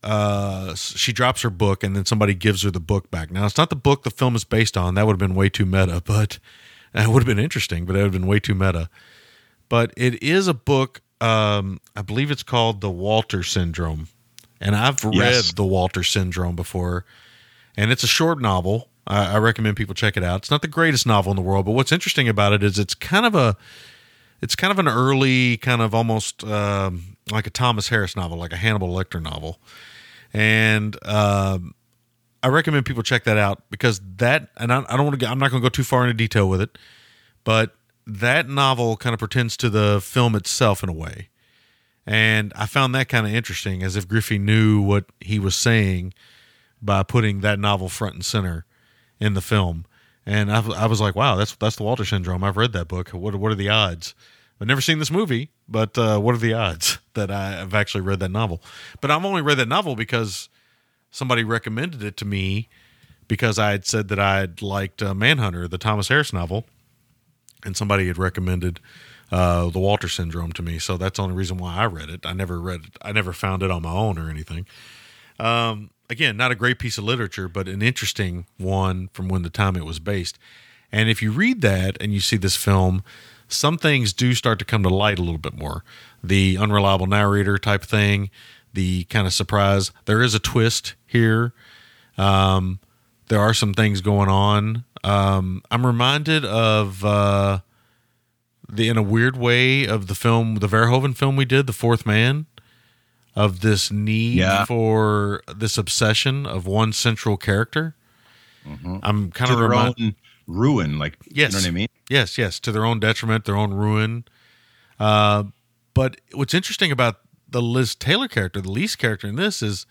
uh, she drops her book, and then somebody gives her the book back. Now, it's not the book the film is based on. That would have been way too meta, but it would have been interesting, but it would have been way too meta. But it is a book, um, I believe it's called The Walter Syndrome. And I've read Yes. The Walter Syndrome before, and it's a short novel. I, I recommend people check it out. It's not the greatest novel in the world, but what's interesting about it is it's kind of a, it's kind of an early, kind of almost um, like a Thomas Harris novel, like a Hannibal Lecter novel. And um, I recommend people check that out because that, and I, I don't want to, I'm not going to go too far into detail with it, but that novel kind of pretends to the film itself in a way. And I found that kind of interesting, as if Griffey knew what he was saying by putting that novel front and center in the film. And I, I was like, wow, that's that's the Walter Syndrome. I've read that book. What what are the odds? I've never seen this movie, but uh, what are the odds that I've actually read that novel? But I've only read that novel because somebody recommended it to me because I had said that I had liked uh, Manhunter, the Thomas Harris novel, and somebody had recommended uh, the Walter Syndrome to me. So that's the only reason why I read it. I never read it. I never found it on my own or anything. Um, again, not a great piece of literature, but an interesting one from when the time it was based. And if you read that and you see this film, some things do start to come to light a little bit more. The unreliable narrator type thing, the kind of surprise. There is a twist here. Um, there are some things going on. Um, I'm reminded of uh, the, in a weird way, of the film, the Verhoeven film we did, The Fourth Man, of this need Yeah. for this obsession of one central character. Mm-hmm. I'm kind To of their reminded. own ruin, like, Yes. you know what I mean? Yes, yes, to their own detriment, their own ruin. Uh, but what's interesting about the Liz Taylor character, the Lise character in this, is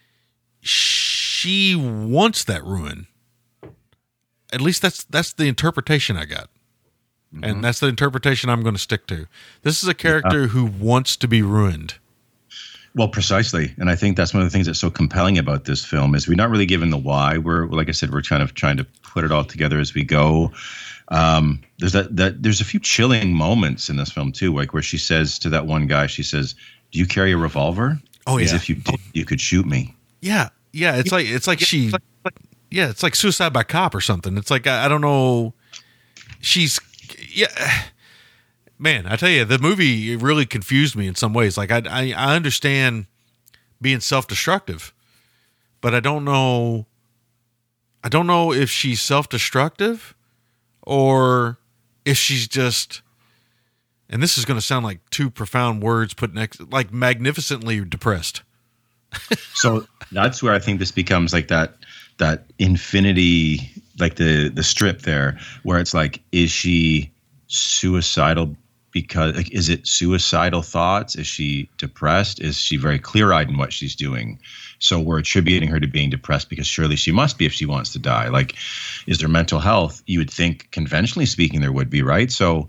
she wants that ruin. At least that's that's the interpretation I got. Mm-hmm. And that's the interpretation I'm going to stick to. This is a character yeah. who wants to be ruined. Well, precisely. And I think that's one of the things that's so compelling about this film is we're not really given the why. We're, like I said, we're kind of trying to put it all together as we go. Um, there's that, that there's a few chilling moments in this film too, like where she says to that one guy, she says, "Do you carry a revolver?" Oh, yeah. As if you did, you could shoot me. Yeah. Yeah. It's like, it's like she, yeah, it's like Suicide by Cop or something. It's like, I, I don't know. She's, yeah. Man, I tell you, the movie really confused me in some ways. Like, I, I, I understand being self-destructive, but I don't know. I don't know if she's self-destructive or if she's just. And this is going to sound like two profound words put next, like magnificently depressed. So that's where I think this becomes like that that infinity, like the the strip there, where it's like, is she suicidal? Because like, is it suicidal thoughts? Is she depressed? Is she very clear-eyed in what she's doing? So we're attributing her to being depressed because surely she must be if she wants to die. Like, is there mental health? You would think, conventionally speaking, there would be, right? So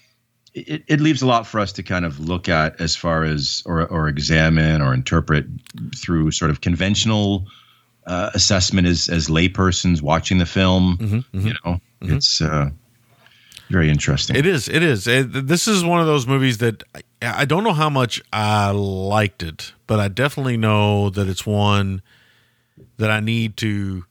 it, it leaves a lot for us to kind of look at as far as or or examine or interpret through sort of conventional uh, assessment as as laypersons watching the film. Mm-hmm, mm-hmm. You know, mm-hmm. it's. Uh, Very interesting. It is. It is. It, this is one of those movies that I, I don't know how much I liked it, but I definitely know that it's one that I need to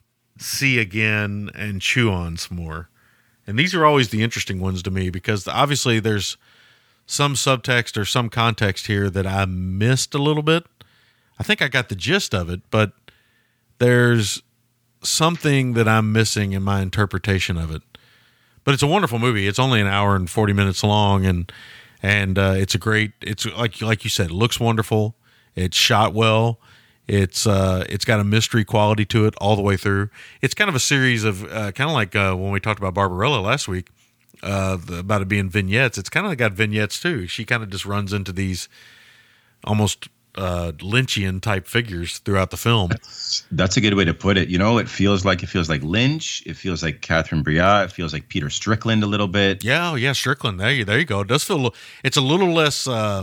see again and chew on some more. And these are always the interesting ones to me because obviously there's some subtext or some context here that I missed a little bit. I think I got the gist of it, but there's something that I'm missing in my interpretation of it. But it's a wonderful movie. It's only an hour and forty minutes long, and and uh, it's a great. It's like like you said, it looks wonderful. It's shot well. It's uh, it's got a mystery quality to it all the way through. It's kind of a series of uh, kind of like uh, when we talked about Barbarella last week uh, the, about it being vignettes. It's kind of got vignettes too. She kind of just runs into these almost uh, Lynchian type figures throughout the film. That's, that's a good way to put it. You know, it feels like it feels like Lynch. It feels like Catherine Breillat. It feels like Peter Strickland a little bit. Yeah, oh, yeah, Strickland. There you, there you go. It does feel. It's a little less. Uh,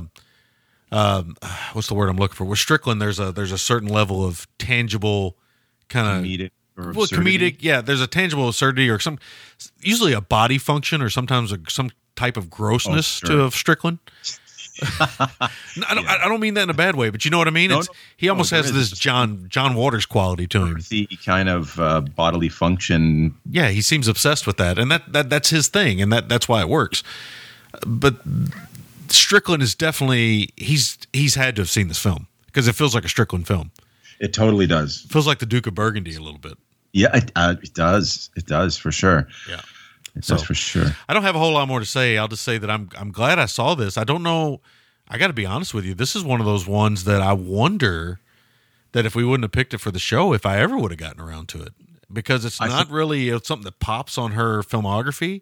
um, what's the word I'm looking for? With Strickland, there's a there's a certain level of tangible kind of comedic or well, comedic. Yeah, there's a tangible absurdity or some, usually a body function or sometimes a, some type of grossness oh, sure. to of Strickland. No, I don't. Yeah. I don't mean that in a bad way, but you know what I mean. No, It's no. he almost No, has there is. this John John Waters quality to him. The kind of uh, bodily function. Yeah, he seems obsessed with that, and that, that that's his thing, and that that's why it works. But Strickland is definitely he's he's had to have seen this film because it feels like a Strickland film. It totally does. It feels like the Duke of Burgundy a little bit. Yeah, it, uh, it does. It does for sure. Yeah. It So- does for sure. I don't have a whole lot more to say. I'll just say that I'm I'm glad I saw this. I don't know. I got to be honest with you. This is one of those ones that I wonder that if we wouldn't have picked it for the show, if I ever would have gotten around to it, because it's I not think- really it's something that pops on her filmography,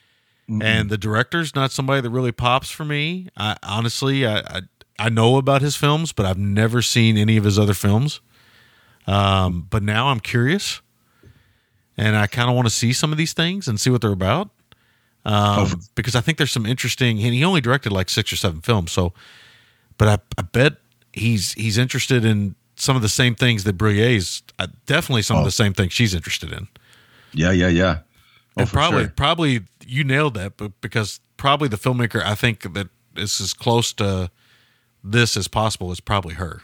and the director's not somebody that really pops for me. I honestly, I, I I know about his films, but I've never seen any of his other films. Um, but now I'm curious, and I kind of want to see some of these things and see what they're about. Um, Oh. because I think there's some interesting, and he only directed like six or seven films. So, but I, I bet he's he's interested in some of the same things that Bruyer's. Uh, definitely some of Oh. the same things she's interested in. Yeah, yeah, yeah. Oh, and for probably, sure. probably you nailed that, but because probably the filmmaker I think that is as close to this as possible is probably her.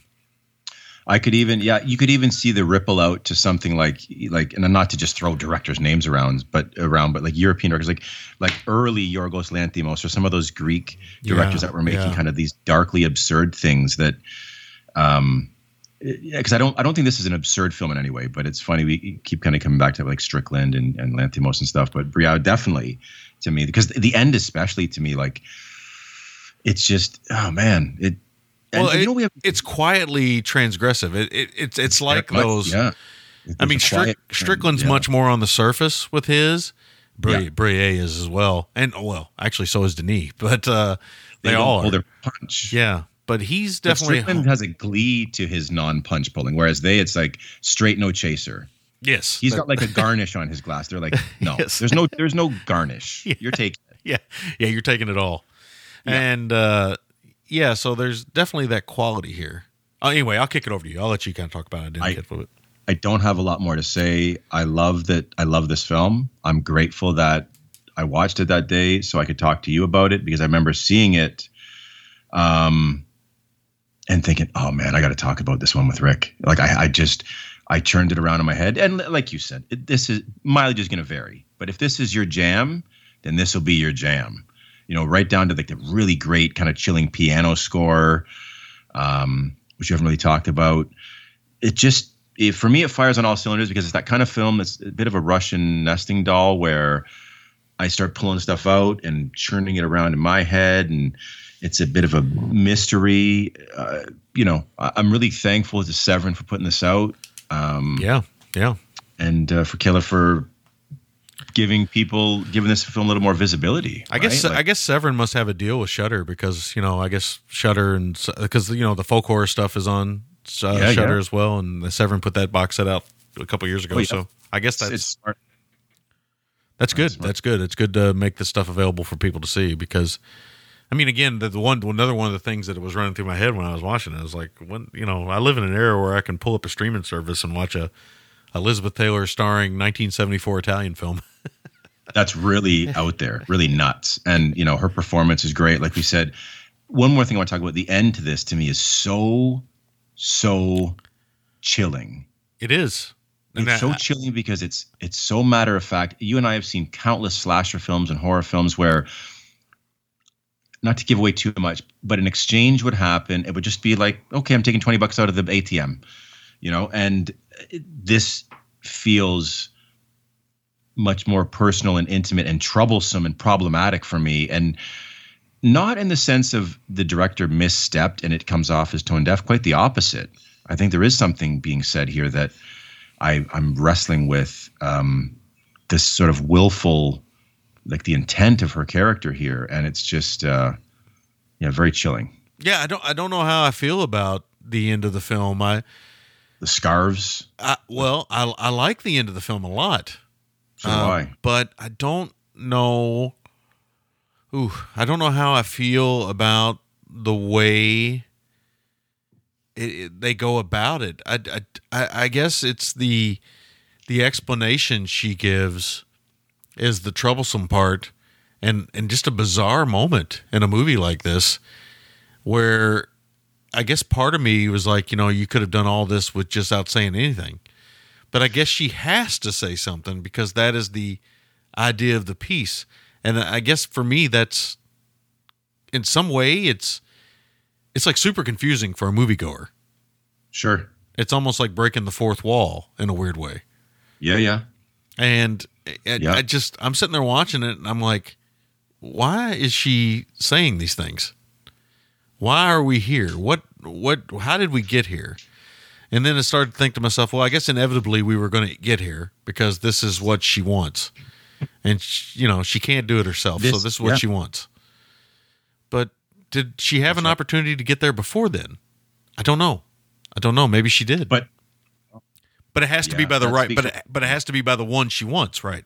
I could even, yeah, you could even see the ripple out to something like, like, and not to just throw directors' names around, but around, but like European directors, like, like early Yorgos Lanthimos or some of those Greek directors Yeah, that were making yeah. kind of these darkly absurd things that, um, yeah, because I don't, I don't think this is an absurd film in any way, but it's funny we keep kind of coming back to like Strickland and, and Lanthimos and stuff, but Brielle definitely to me, because the end especially to me, like, it's just, oh man, it. And, Well, and it- you know we have it's quietly transgressive. It, it it's it's like much- those. yeah. I There's mean, a Strick, quiet- Strickland's yeah. much more on the surface with his. Brie, Yeah. Brie is as well, and oh, well, actually, so is Denis. But uh, they, don't all pull are. their punch. Yeah, but he's But definitely Strickland has a glee to his non-punch pulling, whereas they, it's like straight no chaser. yes. He's that- got like a garnish on his glass. They're like, no, Yes. there's no, there's no garnish. You're taking it. yeah, yeah. You're taking it all, Yeah. and uh, yeah. So there's definitely that quality here. Uh, anyway, I'll kick it over to you. I'll let you kind of talk about it. I didn't I- get to it. I don't have a lot more to say. I love that. I love this film. I'm grateful that I watched it that day so I could talk to you about it, because I remember seeing it, um, and thinking, "Oh man, I got to talk about this one with Rick." Like I, I just, I turned it around in my head, and like you said, it, this is mileage is going to vary. But if this is your jam, then this will be your jam. You know, right down to like the really great kind of chilling piano score, um, which you haven't really talked about. It just. It, for me, it fires on all cylinders, because it's that kind of film that's a bit of a Russian nesting doll where I start pulling stuff out and churning it around in my head, and it's a bit of a mystery. Uh, you know, I, I'm really thankful to Severin for putting this out, um, Yeah, yeah. and uh, for Killa for giving people, giving this film a little more visibility. I guess right? Like, I guess Severin must have a deal with Shudder, because you know I guess Shudder and because you know the folk horror stuff is on uh, Yeah, Shudder yeah. as well, and the Severin put that box set out a couple years ago. Oh, yeah. So I guess that's it's smart. that's good. smart. That's good. It's good to make this stuff available for people to see, because I mean, again, the, the one another one of the things that was running through my head when I was watching it was like, when you know, I live in an era where I can pull up a streaming service and watch a Elizabeth Taylor starring nineteen seventy-four Italian film. That's really out there, really nuts. And, you know, her performance is great. Like we said, one more thing I want to talk about. The end to this, to me, is so, so chilling. It is. And It's that- so chilling because it's it's so matter of fact. You and I have seen countless slasher films and horror films where, not to give away too much, but an exchange would happen. It would just be like, okay, I'm taking twenty bucks out of the A T M, you know, and it, this feels much more personal and intimate and troublesome and problematic for me. And not in the sense of the director misstepped and it comes off as tone deaf, quite the opposite. I think there is something being said here that I, I'm wrestling with, um, this sort of willful, like the intent of her character here. And it's just, uh, yeah, very chilling. yeah, I don't I don't know how I feel about the end of the film. I, The scarves, I well, I I like the end of the film a lot. so do Um, I. But I don't know. Ooh, I don't know how I feel about the way it, it- they go about it. I, I, I- I guess it's the the explanation she gives is the troublesome part, and and just a bizarre moment in a movie like this. where I guess part of me was like, you know, you could have done all this with just out saying anything. But I guess she has to say something because that is the idea of the piece. And I guess for me, that's in some way, it's it's like super confusing for a moviegoer. Sure. It's almost like breaking the fourth wall in a weird way. Yeah, yeah. And I, Yeah. I just, I'm sitting there watching it and I'm like, why is she saying these things? Why are we here? What, what, how did we get here? And then I started to think to myself, well, I guess inevitably we were going to get here because this is what she wants. And, she, you know, she can't do it herself. This- so this is what yeah. she wants. But did she have an opportunity to get there before then? I don't know. I don't know. Maybe she did. But but it has to Yeah, be by the that right, speaks- but it, but it has to be by the one she wants, right?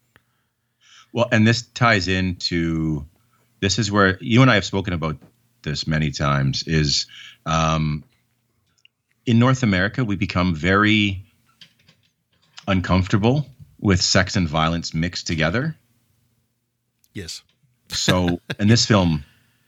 well, and this ties into this is where you and I have spoken about this many times. Is um, in North America we become very uncomfortable with sex and violence mixed together. Yes. So in this film,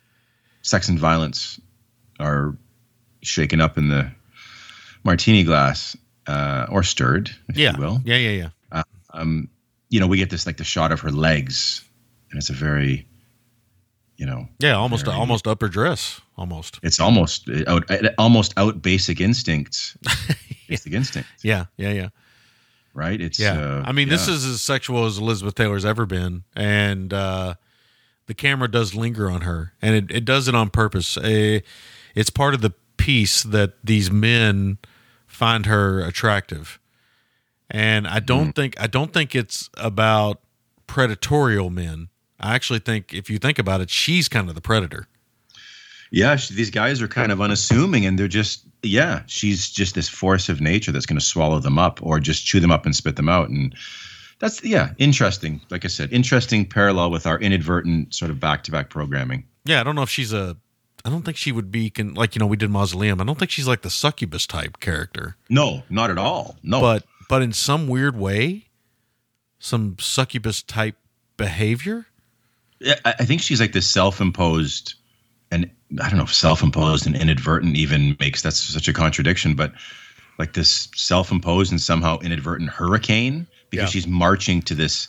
sex and violence are shaken up in the martini glass uh, or stirred, if Yeah. you will. Yeah, yeah, yeah. Um, you know, we get this like the shot of her legs, and it's a very, you know, Yeah, almost very- almost upper dress, almost. it's almost out, almost out basic instincts, basic instinct, Yeah, yeah, yeah. right? It's Yeah. uh, I mean, this yeah. is as sexual as Elizabeth Taylor's ever been. And uh, the camera does linger on her. And it, it does it on purpose. Uh, it's part of the piece that these men find her attractive. And I don't Mm-hmm. think I don't think it's about predatorial men. I actually think if you think about it, she's kind of the predator. Yeah, she, these guys are kind of unassuming, and they're just yeah. She's just this force of nature that's going to swallow them up, or just chew them up and spit them out. And that's yeah, interesting. Like I said, interesting parallel with our inadvertent sort of back-to-back programming. Yeah, I don't know if she's a. I don't think she would be can, like you know we did Mausoleum. I don't think she's like the succubus type character. No, not at all. No, But but in some weird way, some succubus type behavior. Yeah, I I think she's like this self-imposed, and I don't know if self-imposed and inadvertent even makes that's such a contradiction, but like this self-imposed and somehow inadvertent hurricane because Yeah. she's marching to this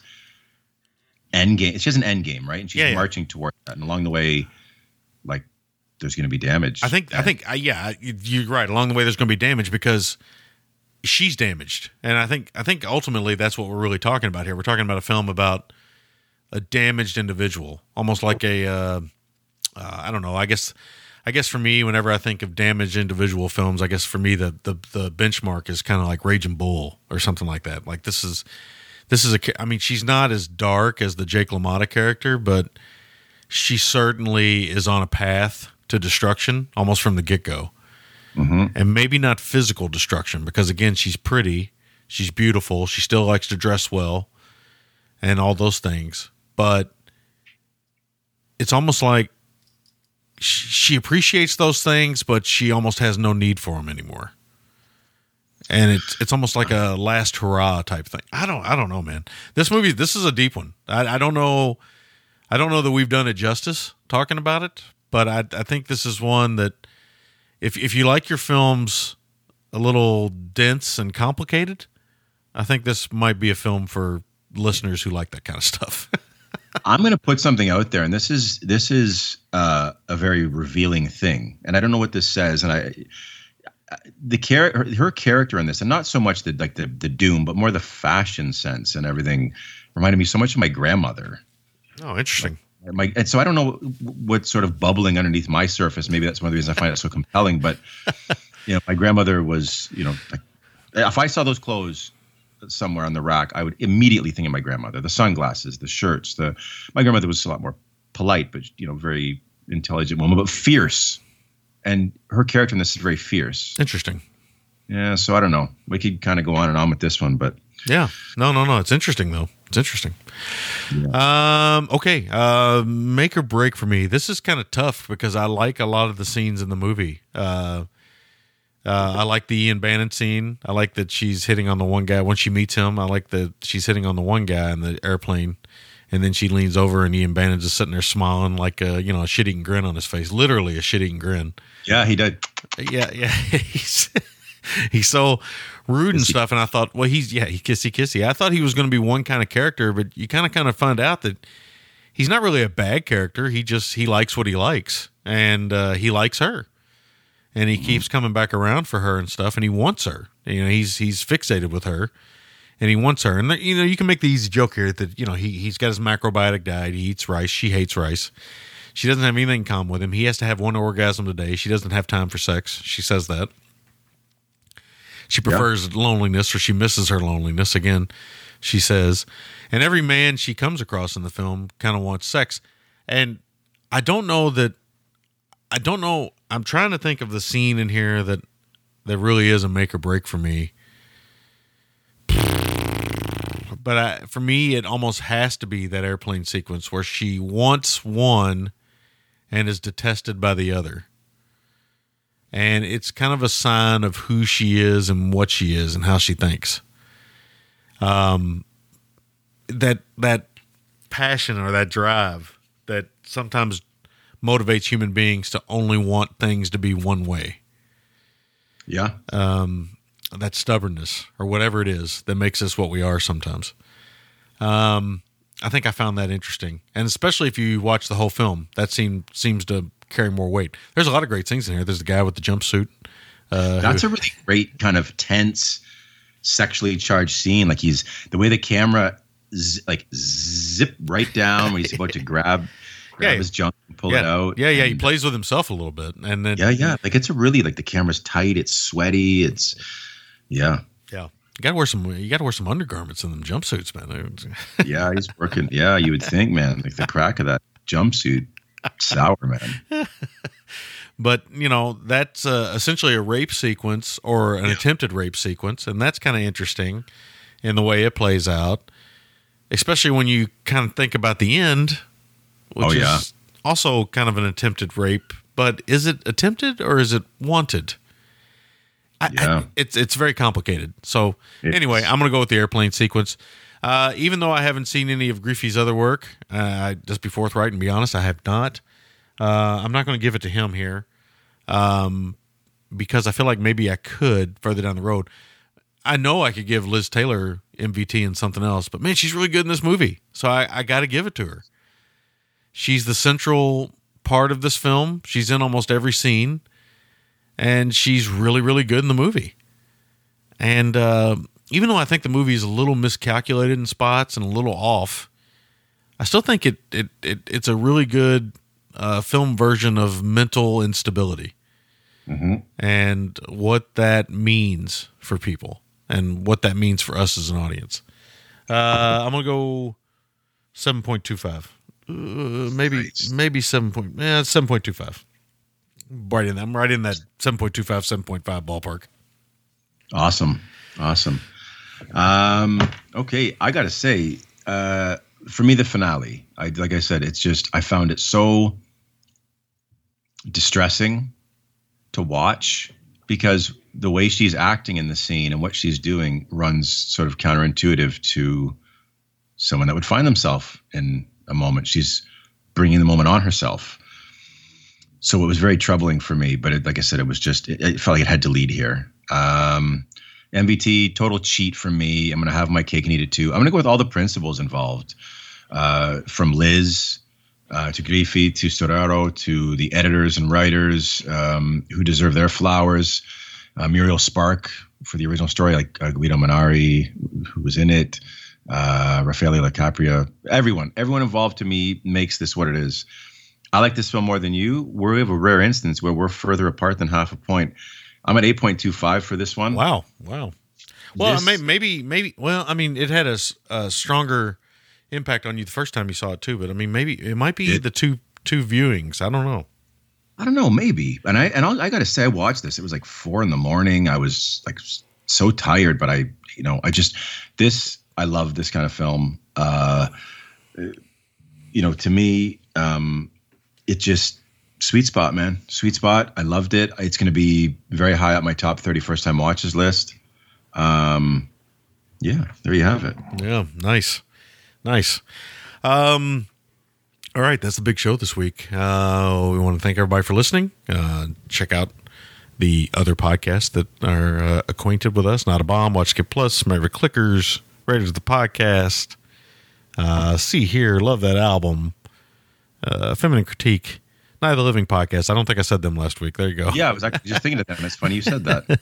end game. She has an end game, right? And she's Yeah, yeah. marching toward that, and along the way, like there's going to be damage. I think I think uh, yeah, you- you're right. Along the way, there's going to be damage because she's damaged, and I think I think ultimately that's what we're really talking about here. We're talking about a film about a damaged individual, almost like a uh, uh, I don't know. I guess I guess for me, whenever I think of damaged individual films, I guess for me the the, the benchmark is kind of like Raging Bull or something like that. Like this is this is a. ca- I mean, she's not as dark as the Jake LaMotta character, but she certainly is on a path to destruction almost from the get-go. And maybe not physical destruction because, again, she's pretty, she's beautiful, she still likes to dress well and all those things. But it's almost like she, she appreciates those things, but she almost has no need for them anymore. And it's it's almost like a last hurrah type thing. I don't I don't know, man. This movie, this is a deep one. I, I don't know. I don't know that we've done it justice talking about it, but I I think this is one that if if you like your films a little dense and complicated, I think this might be a film for listeners who like that kind of stuff. I'm going to put something out there, and this is this is uh, a very revealing thing, and I don't know what this says, and I. The char- her, her character in this, and not so much the like the the doom, but more the fashion sense and everything, reminded me so much of my grandmother. Oh, interesting. My, and so I don't know what's sort of bubbling underneath my surface. Maybe that's one of the reasons I find it so compelling. But you know, my grandmother was, you know, like, if I saw those clothes somewhere on the rack, I would immediately think of my grandmother. The sunglasses, the shirts. The my grandmother was a lot more polite, but you know, very intelligent woman, but fierce. And her character in this is very fierce. Interesting. Yeah, so I don't know. We could kind of go on and on with this one, but Yeah. No, no, no. It's interesting though. It's interesting. Um, okay. Uh, make or break for me. This is kind of tough because I like a lot of the scenes in the movie. Uh, uh, I like the Ian Bannon scene. I like that she's hitting on the one guy when she meets him. I like that she's hitting on the one guy in the airplane And then she leans over, and Ian Bannon's just sitting there smiling like a, you know, a shit-eating grin on his face. Literally a shit-eating grin. Yeah, he did. Yeah, yeah. he's, he's so rude and stuff. And I thought, well, he's, yeah, he kissy kissy. I thought he was going to be one kind of character, but you kind of kind of find out that he's not really a bad character. He just, he likes what he likes. And uh, he likes her. And he mm-hmm. keeps coming back around for her and stuff. And he wants her. You know, he's he's fixated with her. And he wants her. And, you know, you can make the easy joke here that, you know, he, he's got his macrobiotic diet. He eats rice. She hates rice. She doesn't have anything in common with him. He has to have one orgasm a day. She doesn't have time for sex. She says that. She prefers yeah. loneliness, or she misses her loneliness. Again, she says. And every man she comes across in the film kind of wants sex. And I don't know that, I don't know, I'm trying to think of the scene in here that, that really is a make or break for me. But I, for me, it almost has to be that airplane sequence where she wants one and is detested by the other. And it's kind of a sign of who she is and what she is and how she thinks. Um, that that passion or that drive that sometimes motivates human beings to only want things to be one way. Yeah. Um, that stubbornness or whatever it is that makes us what we are sometimes. Um, I think I found that interesting. And especially if you watch the whole film, that scene seems to carry more weight. There's a lot of great things in here. There's the guy with the jumpsuit. Uh, That's who, a really great kind of tense, sexually charged scene. Like he's the way the camera z- like zip right down when he's about to grab, grab yeah, his junk and pull yeah, it out. Yeah, yeah. and, he plays with himself a little bit. And then Yeah, yeah. Like it's a really like the camera's tight, it's sweaty, it's yeah. Yeah. You gotta wear some you gotta wear some undergarments in them jumpsuits, man. Yeah, he's working. Yeah, you would think, man. Like the crack of that jumpsuit, sour, man. But, you know, that's uh, essentially a rape sequence or an yeah. attempted rape sequence, and that's kind of interesting in the way it plays out, especially when you kind of think about the end, which oh, yeah. is also kind of an attempted rape. But is it attempted or is it wanted? I, yeah. I, it's it's very complicated. So it's, anyway, I'm going to go with the airplane sequence. Uh, even though I haven't seen any of Griffey's other work, uh, just be forthright and be honest, I have not. Uh, I'm not going to give it to him here um, because I feel like maybe I could further down the road. I know I could give Liz Taylor M V T and something else, but man, she's really good in this movie. So I, I got to give it to her. She's the central part of this film. She's in almost every scene. And she's really, really good in the movie. And uh, even though I think the movie is a little miscalculated in spots and a little off, I still think it it, it it's a really good uh, film version of mental instability mm-hmm. and what that means for people and what that means for us as an audience. Uh, I'm gonna go seven point two five, uh, maybe nice. maybe seven point yeah seven point two five. Right in, I'm right in that seven point two five, seven point five ballpark. Awesome. Awesome. Um, okay. I got to say, uh, for me, the finale, I, like I said, it's just, I found it so distressing to watch because the way she's acting in the scene and what she's doing runs sort of counterintuitive to someone that would find themselves in a moment. She's bringing the moment on herself. So it was very troubling for me, but it, like I said, it was just, it, it felt like it had to lead here. Um, M V T, total cheat for me. I'm going to have my cake and eat it too. I'm going to go with all the principals involved, uh, from Liz uh, to Griffey to Storaro to the editors and writers um, who deserve their flowers. Uh, Muriel Spark for the original story, like uh, Guido Manari, who was in it, uh, Raffaele LaCapria, everyone, everyone involved to me makes this what it is. I like this film more than you. We have a rare instance where we're further apart than half a point. I'm at eight point two five for this one. Wow. Wow. Well, This- may- maybe, maybe, well, I mean, it had a, s- a stronger impact on you the first time you saw it too, but I mean, maybe it might be It- the two, two viewings. I don't know. I don't know, maybe. And I and I'll, I got to say, I watched this. It was like four in the morning. I was like so tired, but I, you know, I just this. I love this kind of film. Uh, you know, to me, um, it just sweet spot, man, sweet spot. I loved it. It's going to be very high up my top thirty first time watches list. Um, yeah, there you have it. Yeah. Nice. Nice. Um, all right, that's the big show this week. Uh, we want to thank everybody for listening. Uh, check out the other podcasts that are uh, acquainted with us. Not a Bomb, Watch Skip Plus, Maverick Clickers, Raiders of the Podcast, uh, See Here, Love That Album, uh, Feminine Critique, Night of the Living Podcast. I don't think I said them last week. There you go. Yeah, I was actually just thinking of them. It's funny you said that.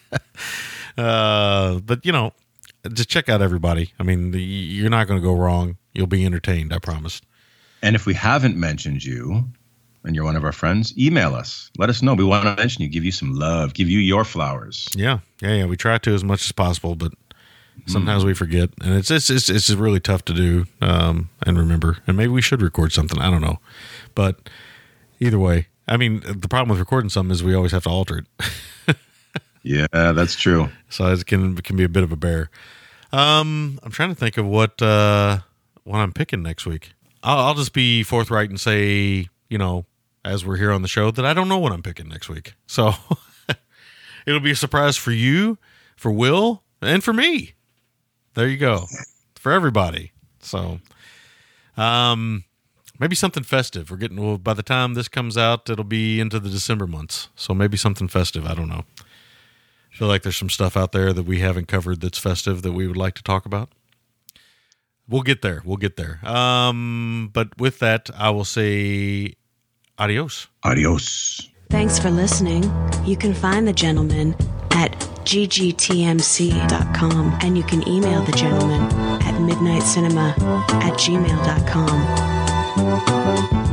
uh, but, you know, just check out everybody. I mean, the, you're not going to go wrong. You'll be entertained, I promise. And if we haven't mentioned you and you're one of our friends, email us. Let us know. We want to mention you, give you some love, give you your flowers. Yeah, yeah, yeah. We try to as much as possible, but sometimes mm. we forget. And it's, it's, it's, it's really tough to do um, and remember. And maybe we should record something. I don't know. But either way, I mean, the problem with recording something is we always have to alter it. Yeah, that's true. So it can, it can be a bit of a bear. Um, I'm trying to think of what uh, what I'm picking next week. I'll, I'll just be forthright and say, you know, as we're here on the show, that I don't know what I'm picking next week. So it'll be a surprise for you, for Will, and for me. There you go. For everybody. So um, maybe something festive. We're getting, well, by the time this comes out, it'll be into the December months. So maybe something festive. I don't know. I feel like there's some stuff out there that we haven't covered that's festive that we would like to talk about. We'll get there. We'll get there. Um, but with that, I will say adios. Adios. Thanks for listening. You can find the gentleman at g g t m c dot com and you can email the gentleman at midnight cinema at gmail dot com.